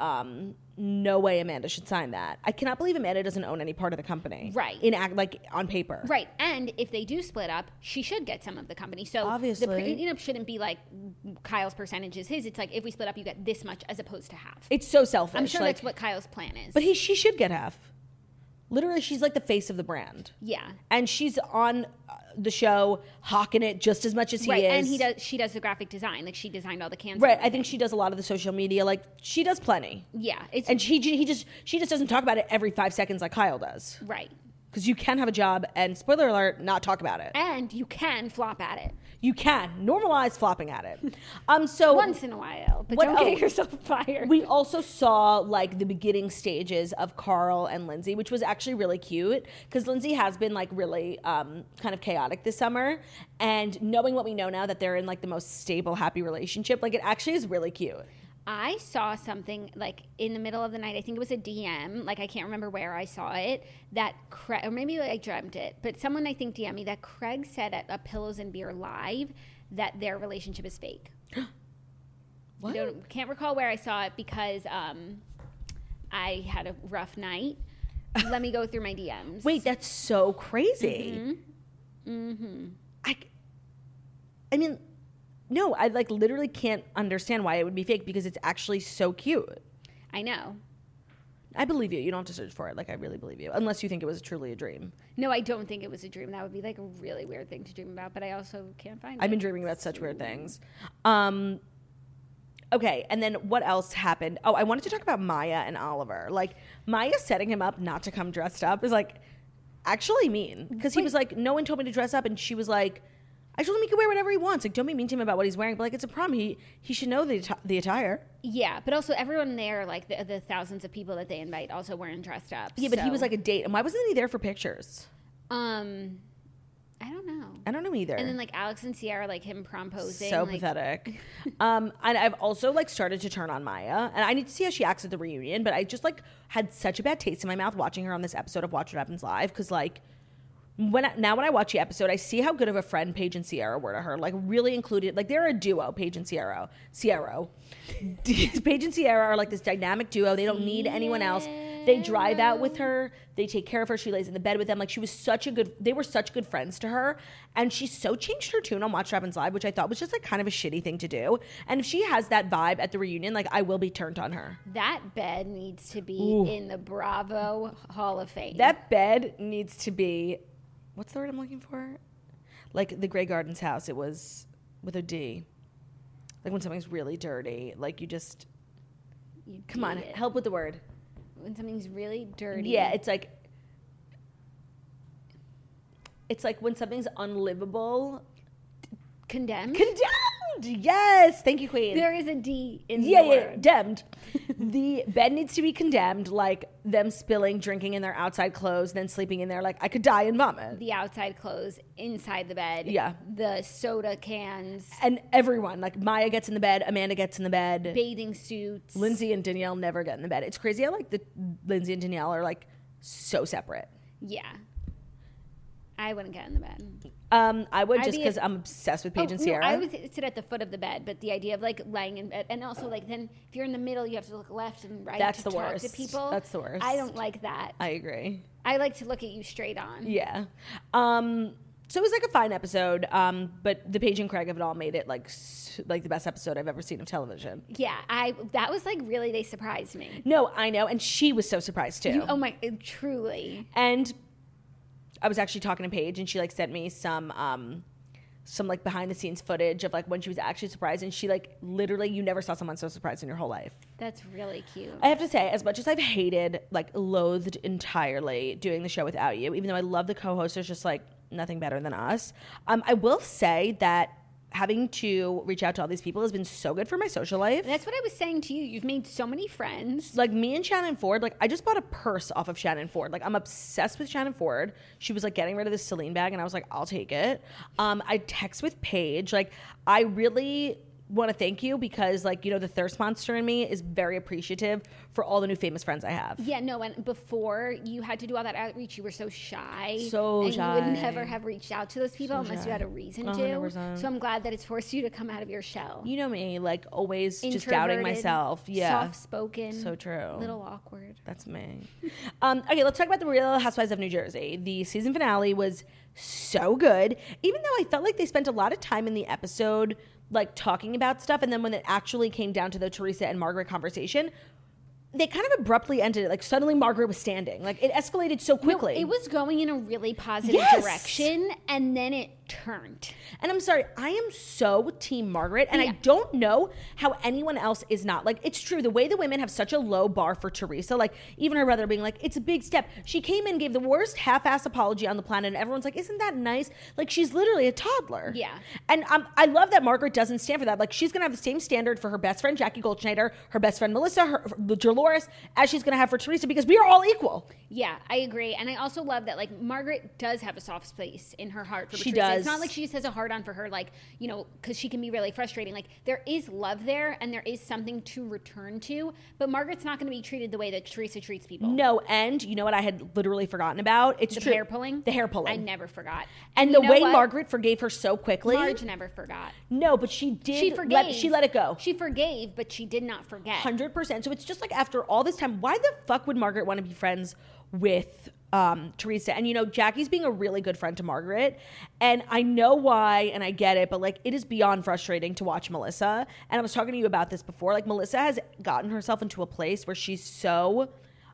Speaker 4: no way Amanda should sign that. I cannot believe Amanda doesn't own any part of the company.
Speaker 5: Right.
Speaker 4: Like on paper.
Speaker 5: Right. And if they do split up, she should get some of the company. So
Speaker 4: obviously
Speaker 5: the prenup shouldn't be like Kyle's percentage is his. It's like if we split up, you get this much as opposed to half.
Speaker 4: It's so selfish.
Speaker 5: I'm sure that's what Kyle's plan is.
Speaker 4: But she should get half. Literally, she's like the face of the brand.
Speaker 5: Yeah.
Speaker 4: And she's on the show hawking it just as much as he is.
Speaker 5: And she does the graphic design. Like she designed all the cans.
Speaker 4: Right. I think she does a lot of the social media. Like she does plenty.
Speaker 5: Yeah.
Speaker 4: And she just doesn't talk about it every 5 seconds like Kyle does.
Speaker 5: Right.
Speaker 4: Because you can have a job and, spoiler alert, not talk about it.
Speaker 5: And you can flop at it.
Speaker 4: You can normalize flopping at it. So
Speaker 5: once in a while, but don't get yourself fired.
Speaker 4: We also saw like the beginning stages of Carl and Lindsay, which was actually really cute because Lindsay has been like really kind of chaotic this summer, and knowing what we know now that they're in like the most stable, happy relationship, like it actually is really cute.
Speaker 5: I saw something like in the middle of the night. I think it was a DM. Like I can't remember where I saw it. That Craig, or maybe I dreamt it, but someone I think DM'd me that Craig said at a Pillows and Beer live that their relationship is fake.
Speaker 4: What?
Speaker 5: Can't recall where I saw it because I had a rough night. Let me go through my DMs.
Speaker 4: Wait, that's so crazy. I mean. No, I like literally can't understand why it would be fake because it's actually so cute.
Speaker 5: I know.
Speaker 4: I believe you. You don't have to search for it. Like, I really believe you. Unless you think it was truly a dream.
Speaker 5: No, I don't think it was a dream. That would be like a really weird thing to dream about, but I also can't find it.
Speaker 4: I've been dreaming about such weird things. Okay, and then what else happened? Oh, I wanted to talk about Maya and Oliver. Like, Maya setting him up not to come dressed up is like actually mean. Because he was like, no one told me to dress up. And she was like, I told him he could wear whatever he wants. Like, don't be mean to him about what he's wearing. But like, it's a prom. He should know the attire.
Speaker 5: Yeah, but also everyone there, like the thousands of people that they invite, also weren't dressed up.
Speaker 4: Yeah, but he was like a date. And why wasn't he there for pictures?
Speaker 5: I don't know.
Speaker 4: I don't know either.
Speaker 5: And then like Alex and Sierra, like him promposing.
Speaker 4: So
Speaker 5: like,
Speaker 4: pathetic. And I've also like started to turn on Maya, and I need to see how she acts at the reunion. But I just like had such a bad taste in my mouth watching her on this episode of Watch What Happens Live because like. When I watch the episode, I see how good of a friend Paige and Sierra were to her. Like, really included. Like, they're a duo, Paige and Sierra. Paige and Sierra are like this dynamic duo. They don't need anyone else. They drive out with her. They take care of her. She lays in the bed with them. Like, they were such good friends to her. And she so changed her tune on Watch What Happens Live, which I thought was just like kind of a shitty thing to do. And if she has that vibe at the reunion, like, I will be turned on her.
Speaker 5: That bed needs to be in the Bravo Hall of Fame.
Speaker 4: That bed needs to be, what's the word I'm looking for? Like the Grey Gardens house. It was with a D. Like when something's really dirty. Like come on, help with the word.
Speaker 5: When something's really dirty.
Speaker 4: Yeah, it's like when something's unlivable.
Speaker 5: Condemned?
Speaker 4: Condemned! Yes! Thank you, Queen.
Speaker 5: There is a D in the word.
Speaker 4: Yeah, condemned. The bed needs to be condemned, like them spilling, drinking in their outside clothes, then sleeping in there like I could die and vomit.
Speaker 5: The outside clothes inside the bed.
Speaker 4: Yeah.
Speaker 5: The soda cans.
Speaker 4: And everyone, like Maya gets in the bed, Amanda gets in the bed.
Speaker 5: Bathing suits.
Speaker 4: Lindsay and Danielle never get in the bed. It's crazy how like Lindsay and Danielle are like so separate.
Speaker 5: Yeah. I wouldn't get in the bed.
Speaker 4: I would just because I'm obsessed with Paige and Sierra.
Speaker 5: I would sit at the foot of the bed, but the idea of like lying in bed, and also like then if you're in the middle, you have to look left and right
Speaker 4: That's
Speaker 5: to
Speaker 4: the
Speaker 5: talk
Speaker 4: worst.
Speaker 5: to people.
Speaker 4: That's the worst.
Speaker 5: I don't like that.
Speaker 4: I agree.
Speaker 5: I like to look at you straight on.
Speaker 4: Yeah. So it was like a fine episode, but the Paige and Craig of it all made it like the best episode I've ever seen of television.
Speaker 5: Yeah, that was like really, they surprised me.
Speaker 4: No, I know, and she was so surprised too.
Speaker 5: Oh my, truly.
Speaker 4: And I was actually talking to Paige, and she like sent me some like behind the scenes footage of like when she was actually surprised, and she like literally, you never saw someone so surprised in your whole life.
Speaker 5: That's really cute.
Speaker 4: I have to say, as much as I've hated, like loathed entirely doing the show without you, even though I love the co-host, there's just like nothing better than us. I will say that having to reach out to all these people has been so good for my social life.
Speaker 5: That's what I was saying to you. You've made so many friends.
Speaker 4: Like me and Shannon Ford, like I just bought a purse off of Shannon Ford. Like I'm obsessed with Shannon Ford. She was like getting rid of this Celine bag and I was like, I'll take it. I text with Paige. Like I really want to thank you because like, you know, the thirst monster in me is very appreciative for all the new famous friends I have.
Speaker 5: Yeah, no, and before you had to do all that outreach, you were so shy.
Speaker 4: So shy.
Speaker 5: And you would never have reached out to those people unless you had a reason
Speaker 4: 100%.
Speaker 5: to. So I'm glad that it's forced you to come out of your shell.
Speaker 4: You know me, like always just doubting myself. Yeah.
Speaker 5: Soft-spoken.
Speaker 4: So true.
Speaker 5: A little awkward.
Speaker 4: That's me. Okay, let's talk about the Real Housewives of New Jersey. The season finale was so good, even though I felt like they spent a lot of time in the episode like talking about stuff, and then when it actually came down to the Teresa and Margaret conversation, they kind of abruptly ended it. Like suddenly Margaret was standing. Like it escalated so quickly.
Speaker 5: No, it was going in a really positive direction, and then it turned.
Speaker 4: And I'm sorry, I am so team Margaret, and I don't know how anyone else is not. Like, it's true, the way the women have such a low bar for Teresa, like, even her brother being like, it's a big step. She came in, gave the worst half-ass apology on the planet, and everyone's like, isn't that nice? Like, she's literally a toddler.
Speaker 5: Yeah.
Speaker 4: And I love that Margaret doesn't stand for that. Like, she's going to have the same standard for her best friend, Jackie Goldschneider, her best friend, Melissa, her Dolores, as she's going to have for Teresa, because we are all equal.
Speaker 5: Yeah, I agree. And I also love that, like, Margaret does have a soft space in her heart for
Speaker 4: She
Speaker 5: Teresa.
Speaker 4: does.
Speaker 5: It's not like she just has a hard on for her, like, you know, because she can be really frustrating. Like, there is love there, and there is something to return to, but Margaret's not going to be treated the way that Teresa treats people.
Speaker 4: No, and you know what I had literally forgotten about? It's
Speaker 5: the
Speaker 4: true.
Speaker 5: hair pulling?
Speaker 4: The hair pulling.
Speaker 5: I never forgot.
Speaker 4: And
Speaker 5: you
Speaker 4: the
Speaker 5: know
Speaker 4: way
Speaker 5: what?
Speaker 4: Margaret forgave her so quickly.
Speaker 5: Marge never forgot.
Speaker 4: No, but she did.
Speaker 5: She forgave.
Speaker 4: She let it go.
Speaker 5: She forgave, but she did not forget.
Speaker 4: 100%. So it's just like after all this time, why the fuck would Margaret want to be friends with Teresa? And you know, Jackie's being a really good friend to Margaret, and I know why, and I get it, but like it is beyond frustrating to watch Melissa. And I was talking to you about this before. Like Melissa has gotten herself into a place where she's so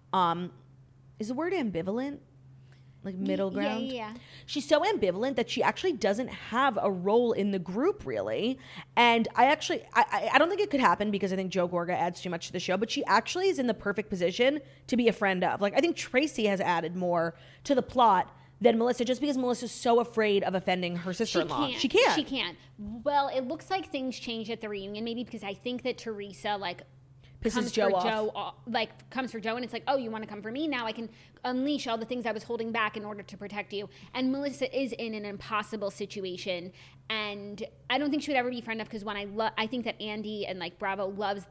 Speaker 4: is the word ambivalent? Like middle ground?
Speaker 5: Yeah.
Speaker 4: She's so ambivalent that she actually doesn't have a role in the group, really. And I don't think it could happen because I think Joe Gorga adds too much to the show, but she actually is in the perfect position to be a friend of. Like, I think Tracy has added more to the plot than Melissa, just because Melissa's so afraid of offending her sister-in-law. She can't.
Speaker 5: Well, it looks like things changed at the reunion, maybe because I think that Teresa, like,
Speaker 4: Pisses Joe off.
Speaker 5: Comes for Joe, and it's like, oh, you want to come for me? Now I can unleash all the things I was holding back in order to protect you. And Melissa is in an impossible situation, and I don't think she would ever be friend enough because when I think that Andy and like Bravo loves the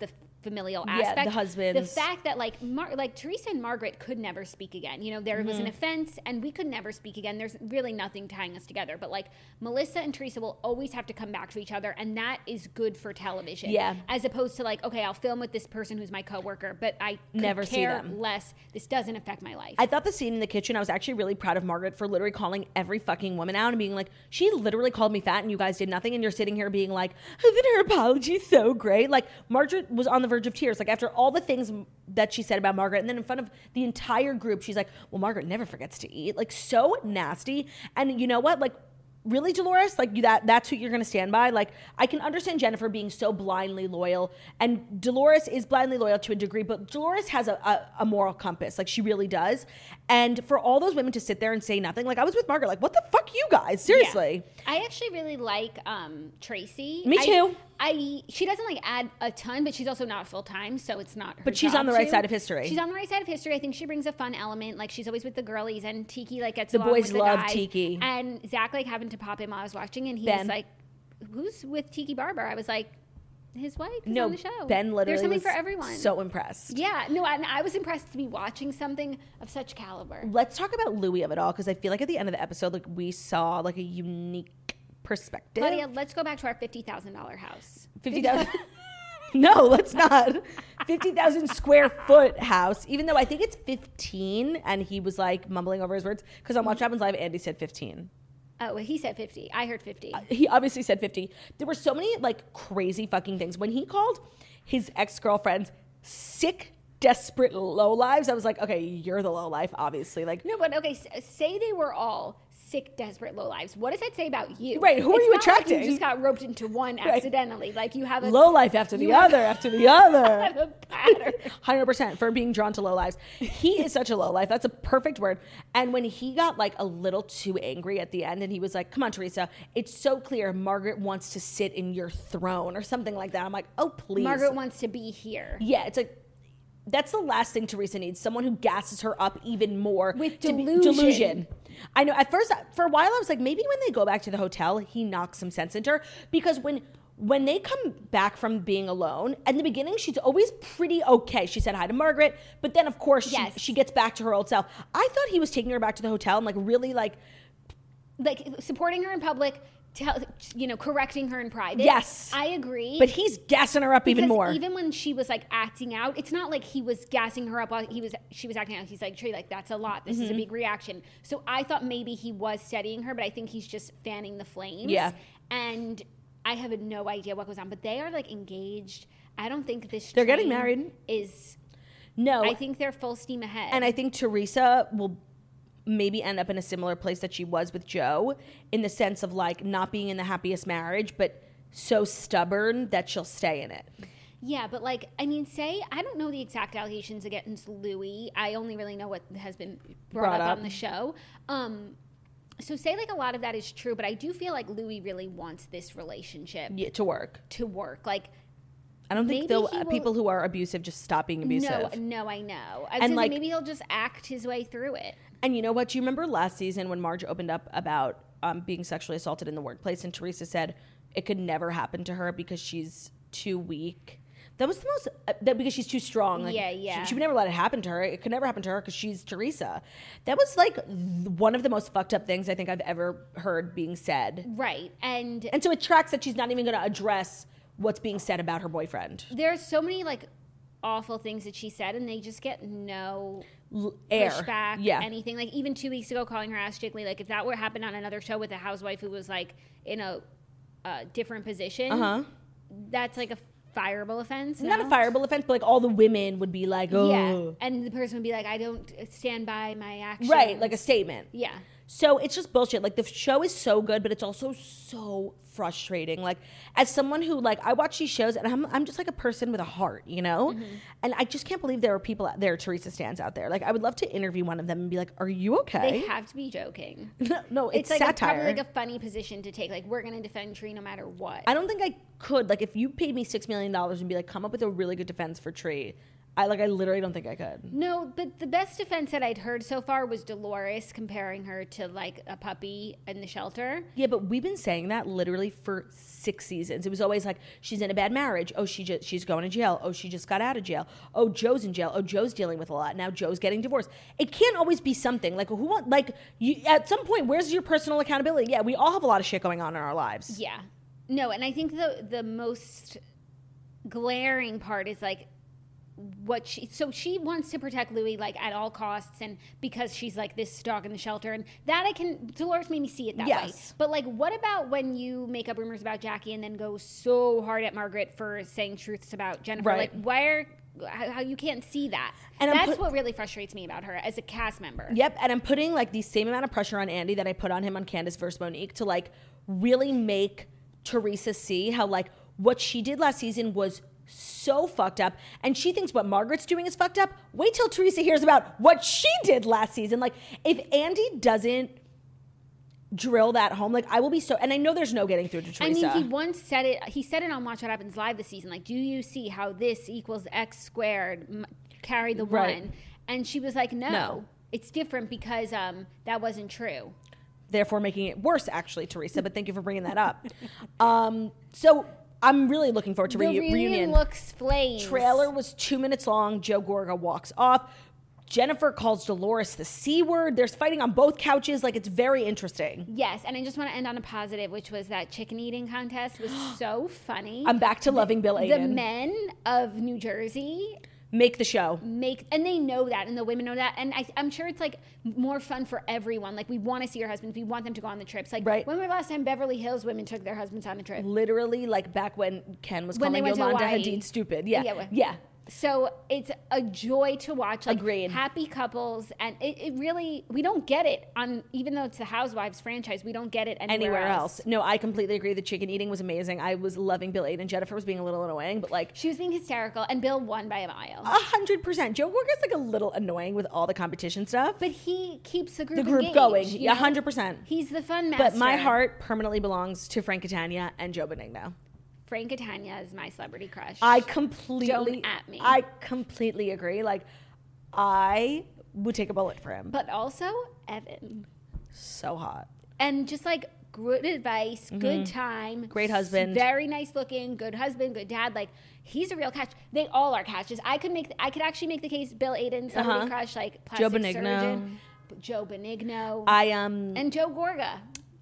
Speaker 5: familial
Speaker 4: Yeah,
Speaker 5: aspect.
Speaker 4: the husbands.
Speaker 5: The fact that like Teresa and Margaret could never speak again. You know, there was an offense and we could never speak again. There's really nothing tying us together. But like Melissa and Teresa will always have to come back to each other, and that is good for television.
Speaker 4: Yeah.
Speaker 5: As opposed to like, okay, I'll film with this person who's my coworker, but I could
Speaker 4: Never see
Speaker 5: care
Speaker 4: them.
Speaker 5: less. This doesn't affect my life.
Speaker 4: I thought the scene in the kitchen, I was actually really proud of Margaret for literally calling every fucking woman out and being like, she literally called me fat and you guys did nothing, and you're sitting here being like, isn't her apology so great? Like, Margaret was on the verge of tears. Like, after all the things that she said about Margaret, and then in front of the entire group, she's like, well, Margaret never forgets to eat. Like, so nasty. And you know what? Like, really, Dolores? Like, that's who you're going to stand by? Like, I can understand Jennifer being so blindly loyal, and Dolores is blindly loyal to a degree, but Dolores has a moral compass. Like, she really does. And for all those women to sit there and say nothing, like, I was with Margaret, like, what the fuck, you guys? Seriously.
Speaker 5: Yeah. I actually really like Tracy.
Speaker 4: Me too.
Speaker 5: She doesn't like add a ton, but she's also not full time, so it's not her
Speaker 4: But she's
Speaker 5: job
Speaker 4: on the right
Speaker 5: to.
Speaker 4: side of history.
Speaker 5: She's on the right side of history. I think she brings a fun element. Like, she's always with the girlies, and Tiki like gets
Speaker 4: The
Speaker 5: along
Speaker 4: boys
Speaker 5: with the
Speaker 4: love
Speaker 5: guys.
Speaker 4: Tiki.
Speaker 5: And Zach like happened to pop in while I was watching, and he
Speaker 4: Ben.
Speaker 5: was like, "Who's with Tiki Barber?" I was like, "His wife is
Speaker 4: No,
Speaker 5: on the show."
Speaker 4: Ben literally
Speaker 5: There's something
Speaker 4: was
Speaker 5: for everyone.
Speaker 4: so impressed.
Speaker 5: Yeah, no, and I was impressed to be watching something of such caliber.
Speaker 4: Let's talk about Louis of it all, because I feel like at the end of the episode, like, we saw like a unique perspective.
Speaker 5: Claudia, let's go back to our $50,000 house.
Speaker 4: 50,000. No, let's not. 50,000 square foot house, even though I think it's 15, and he was like mumbling over his words, because on Watch What Happens Live, Andy said 15.
Speaker 5: Oh, well, he said 50. I heard 50.
Speaker 4: He obviously said 50. There were so many like crazy fucking things. When he called his ex-girlfriends sick, desperate lowlives, I was like, okay, you're the lowlife, obviously. Like,
Speaker 5: No, but okay, say they were all sick, desperate lowlives. What does that say about you?
Speaker 4: Right, who are
Speaker 5: It's
Speaker 4: you
Speaker 5: not like
Speaker 4: attracting?
Speaker 5: you just got roped into one accidentally. Like you have a
Speaker 4: lowlife after the
Speaker 5: you have-
Speaker 4: other, after the other.
Speaker 5: have a pattern.
Speaker 4: 100% for being drawn to low lives. He is such a low life. That's a perfect word. And when he got like a little too angry at the end and he was like, come on, Teresa, it's so clear Margaret wants to sit in your throne or something like that. I'm like, oh, please.
Speaker 5: Margaret wants to be here.
Speaker 4: Yeah, it's like, that's the last thing Teresa needs. Someone who gasses her up even more.
Speaker 5: With
Speaker 4: to be-
Speaker 5: delusion.
Speaker 4: I know. At first, for a while, I was like, maybe when they go back to the hotel, he knocks some sense into her. Because when they come back from being alone, in the beginning, she's always pretty okay. She said hi to Margaret, but then, of course,
Speaker 5: Yes.
Speaker 4: she gets back to her old self. I thought he was taking her back to the hotel and, like, really, like...
Speaker 5: Like supporting her in public, correcting her in private.
Speaker 4: Yes.
Speaker 5: I agree.
Speaker 4: But he's gassing her up even
Speaker 5: Because
Speaker 4: more.
Speaker 5: even when she was like acting out, it's not like he was gassing her up while she was acting out. He's like, Trey, like that's a lot. This is a big reaction. So I thought maybe he was steadying her, but I think he's just fanning the flames.
Speaker 4: Yeah.
Speaker 5: And I have no idea what goes on, but they are like engaged. I don't think this.
Speaker 4: They're getting
Speaker 5: train
Speaker 4: married.
Speaker 5: Is
Speaker 4: No.
Speaker 5: I think they're full steam ahead.
Speaker 4: And I think Teresa will maybe end up in a similar place that she was with Joe, in the sense of like not being in the happiest marriage, but so stubborn that she'll stay in it.
Speaker 5: Yeah, but like, I mean, I don't know the exact allegations against Louis. I only really know what has been brought up on the show. So say like a lot of that is true, but I do feel like Louis really wants this relationship
Speaker 4: Yeah, to work.
Speaker 5: to work. Like,
Speaker 4: I don't think
Speaker 5: Maybe
Speaker 4: they'll,
Speaker 5: he will-
Speaker 4: people who are abusive just stop being abusive.
Speaker 5: no, I know.
Speaker 4: And,
Speaker 5: And
Speaker 4: like-
Speaker 5: maybe he'll just act his way through it.
Speaker 4: And you know what? Do you remember last season when Marge opened up about being sexually assaulted in the workplace, and Teresa said it could never happen to her because she's too weak? That was the most, because she's too strong. Like,
Speaker 5: Yeah.
Speaker 4: She would never let it happen to her. It could never happen to her because she's Teresa. That was like one of the most fucked up things I think I've ever heard being said.
Speaker 5: Right. And
Speaker 4: And so it tracks that she's not even going to address what's being said about her boyfriend.
Speaker 5: there's so many like awful things that she said, and they just get no
Speaker 4: Air.
Speaker 5: pushback,
Speaker 4: Yeah.
Speaker 5: anything. Like even 2 weeks ago, calling her ass jiggly. Like if that were happened on another show with a housewife who was like in a different position, that's like a fireable offense.
Speaker 4: Not a
Speaker 5: no?
Speaker 4: fireable offense, but like all the women would be like, oh.
Speaker 5: Yeah, and the person would be like, I don't stand by my actions.
Speaker 4: Right, like a statement.
Speaker 5: Yeah.
Speaker 4: So it's just bullshit. Like the show is so good, but it's also so frustrating. Like as someone who like I watch these shows and I'm just like a person with a heart, you know?
Speaker 5: Mm-hmm.
Speaker 4: And I just can't believe there are people out there, Teresa stands out there. Like I would love to interview one of them and be like, "Are you okay?"
Speaker 5: They have to be joking.
Speaker 4: No, it's
Speaker 5: like
Speaker 4: satire.
Speaker 5: probably like a funny position to take. Like we're gonna defend Tree no matter what.
Speaker 4: I don't think I could. Like if you paid me $6 million and be like, "Come up with a really good defense for Tree," I literally don't think I could.
Speaker 5: No, but the best defense that I'd heard so far was Dolores comparing her to like a puppy in the shelter.
Speaker 4: Yeah, but we've been saying that literally for 6 seasons. It was always like, she's in a bad marriage. Oh, she's going to jail. Oh, she just got out of jail. Oh, Joe's in jail. Oh, Joe's dealing with a lot. Now Joe's getting divorced. It can't always be something. Like, at some point, where's your personal accountability? Yeah, we all have a lot of shit going on in our lives.
Speaker 5: Yeah. No, and I think the most glaring part is like, she wants to protect Louis like at all costs, and because she's like this dog in the shelter, and that Dolores made me see it that way. But like, what about when you make up rumors about Jackie and then go so hard at Margaret for saying truths about Jennifer?
Speaker 4: Right.
Speaker 5: Like, how you can't see that? And that's what really frustrates me about her as a cast member.
Speaker 4: Yep, and I'm putting like the same amount of pressure on Andy that I put on him on Candace versus Monique to like really make Teresa see how like what she did last season was so fucked up, and she thinks what Margaret's doing is fucked up. Wait till Teresa hears about what she did last season. Like, if Andy doesn't drill that home, like, I will be so, and I know there's no getting through to Teresa.
Speaker 5: I mean, he once said it, he said it on Watch What Happens Live this season, like, do you see how this equals X squared, carry the one? And she was like, no, it's different because that wasn't true.
Speaker 4: Therefore making it worse, actually, Teresa, but thank you for bringing that up. So I'm really looking forward to reunion.
Speaker 5: Reunion looks flames.
Speaker 4: Trailer was 2 minutes long. Joe Gorga walks off. Jennifer calls Dolores the C word. There's fighting on both couches. Like, it's very interesting.
Speaker 5: Yes, and I just want to end on a positive, which was that chicken eating contest was so funny.
Speaker 4: I'm back to loving Bill Aiden.
Speaker 5: The men of New Jersey
Speaker 4: make the show.
Speaker 5: And they know that, and the women know that. And I'm sure it's like more fun for everyone. Like, we want to see your husbands. We want them to go on the trips. Like, when was the last time Beverly Hills women took their husbands on a trip?
Speaker 4: Literally, like back when Ken was calling Yolanda Hadid stupid. Yeah.
Speaker 5: So it's a joy to watch. Like,
Speaker 4: agreed.
Speaker 5: Happy couples, and it really, we don't get it on, even though it's the Housewives franchise, we don't get it anywhere else.
Speaker 4: No, I completely agree. The chicken eating was amazing. I was loving Bill Aiden. Jennifer was being a little annoying, but like,
Speaker 5: she was being hysterical, and Bill won by a mile.
Speaker 4: 100%. Joe Gorga's like a little annoying with all the competition stuff,
Speaker 5: but he keeps the group
Speaker 4: engaged, going. 100%.
Speaker 5: He's the fun master.
Speaker 4: But my heart permanently belongs to Frank Catania and Joe Benigno.
Speaker 5: Frank Catania is my celebrity crush.
Speaker 4: Don't
Speaker 5: at me.
Speaker 4: I completely agree. Like, I would take a bullet for him.
Speaker 5: But also Evan.
Speaker 4: So hot.
Speaker 5: And just like good advice, good time.
Speaker 4: Great husband.
Speaker 5: Very nice looking, good husband, good dad. Like, he's a real catch. They all are catches. I could actually make the case Bill Aiden, celebrity crush, like plastic
Speaker 4: Joe Benigno.
Speaker 5: surgeon. Joe Benigno.
Speaker 4: And
Speaker 5: Joe Gorga.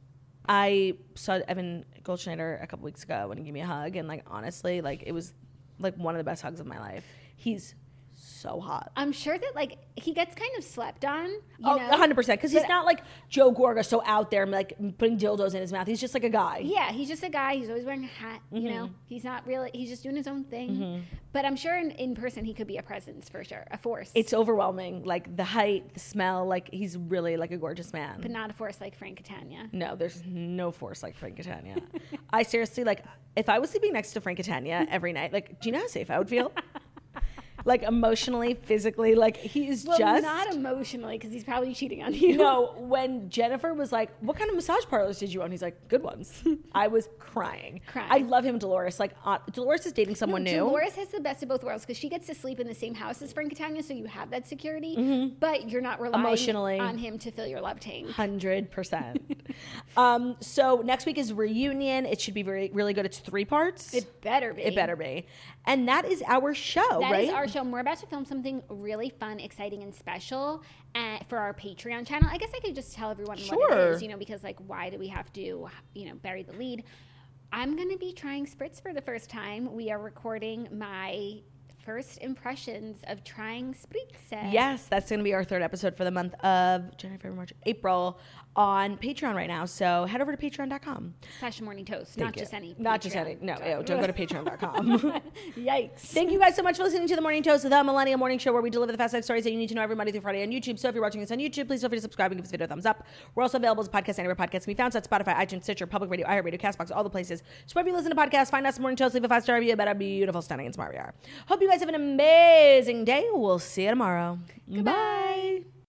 Speaker 4: I saw Evan Goldschneider a couple weeks ago when he gave me a hug, and like, honestly, like, it was like one of the best hugs of my life. He's so hot.
Speaker 5: I'm sure that like he gets kind of slept on. You know?
Speaker 4: 100%. Because he's not like Joe Gorga, so out there like putting dildos in his mouth. He's just like a guy.
Speaker 5: Yeah, he's just a guy. He's always wearing a hat. You know, he's not really. He's just doing his own thing. But I'm sure in person he could be a presence for sure, a force.
Speaker 4: It's overwhelming. Like the height, the smell. Like, he's really like a gorgeous man.
Speaker 5: But not a force like Frank Catania.
Speaker 4: No, there's no force like Frank Catania. I seriously, like, if I was sleeping next to Frank Catania every night, like, do you know how safe I would feel? Like, emotionally, physically, like, he's just...
Speaker 5: not emotionally, because he's probably cheating on you.
Speaker 4: No, when Jennifer was like, what kind of massage parlors did you own? He's like, good ones. I was crying. I love him, Dolores. Like, Dolores is dating someone new.
Speaker 5: Dolores has the best of both worlds, because she gets to sleep in the same house as Frank Catania, so you have that security, but you're not relying emotionally on him to fill your love tank.
Speaker 4: 100%. So next week is reunion. It should be really good. It's 3 parts.
Speaker 5: It better be.
Speaker 4: It better be. And that is our show, right?
Speaker 5: That is our show. And we're about to film something really fun, exciting, and special for our Patreon channel. I guess I could just tell everyone what it is, you know, because like, why do we have to, you know, bury the lead? I'm going to be trying spritz for the first time. We are recording my first impressions of trying spritz.
Speaker 4: Yes, that's going to be our 3rd episode for the month of January, February, March, April on Patreon right now. So head over to patreon.com.
Speaker 5: /Morning Toast.
Speaker 4: Not just any. No, don't go to patreon.com.
Speaker 5: Yikes.
Speaker 4: Thank you guys so much for listening to The Morning Toast, the Millennial Morning Show, where we deliver the fast life stories that you need to know every Monday through Friday on YouTube. So if you're watching this on YouTube, please feel free to subscribe and give this video a thumbs up. We're also available as a podcast anywhere podcasts can be found. So at Spotify, iTunes, Stitcher, Public Radio, iHeartRadio, CastBox, all the places. So wherever you listen to podcasts, find us Morning Toast, leave a 5-star review about how beautiful, stunning, and smart we are. Hope you guys have an amazing day. We'll see you tomorrow.
Speaker 5: Goodbye.
Speaker 4: Bye.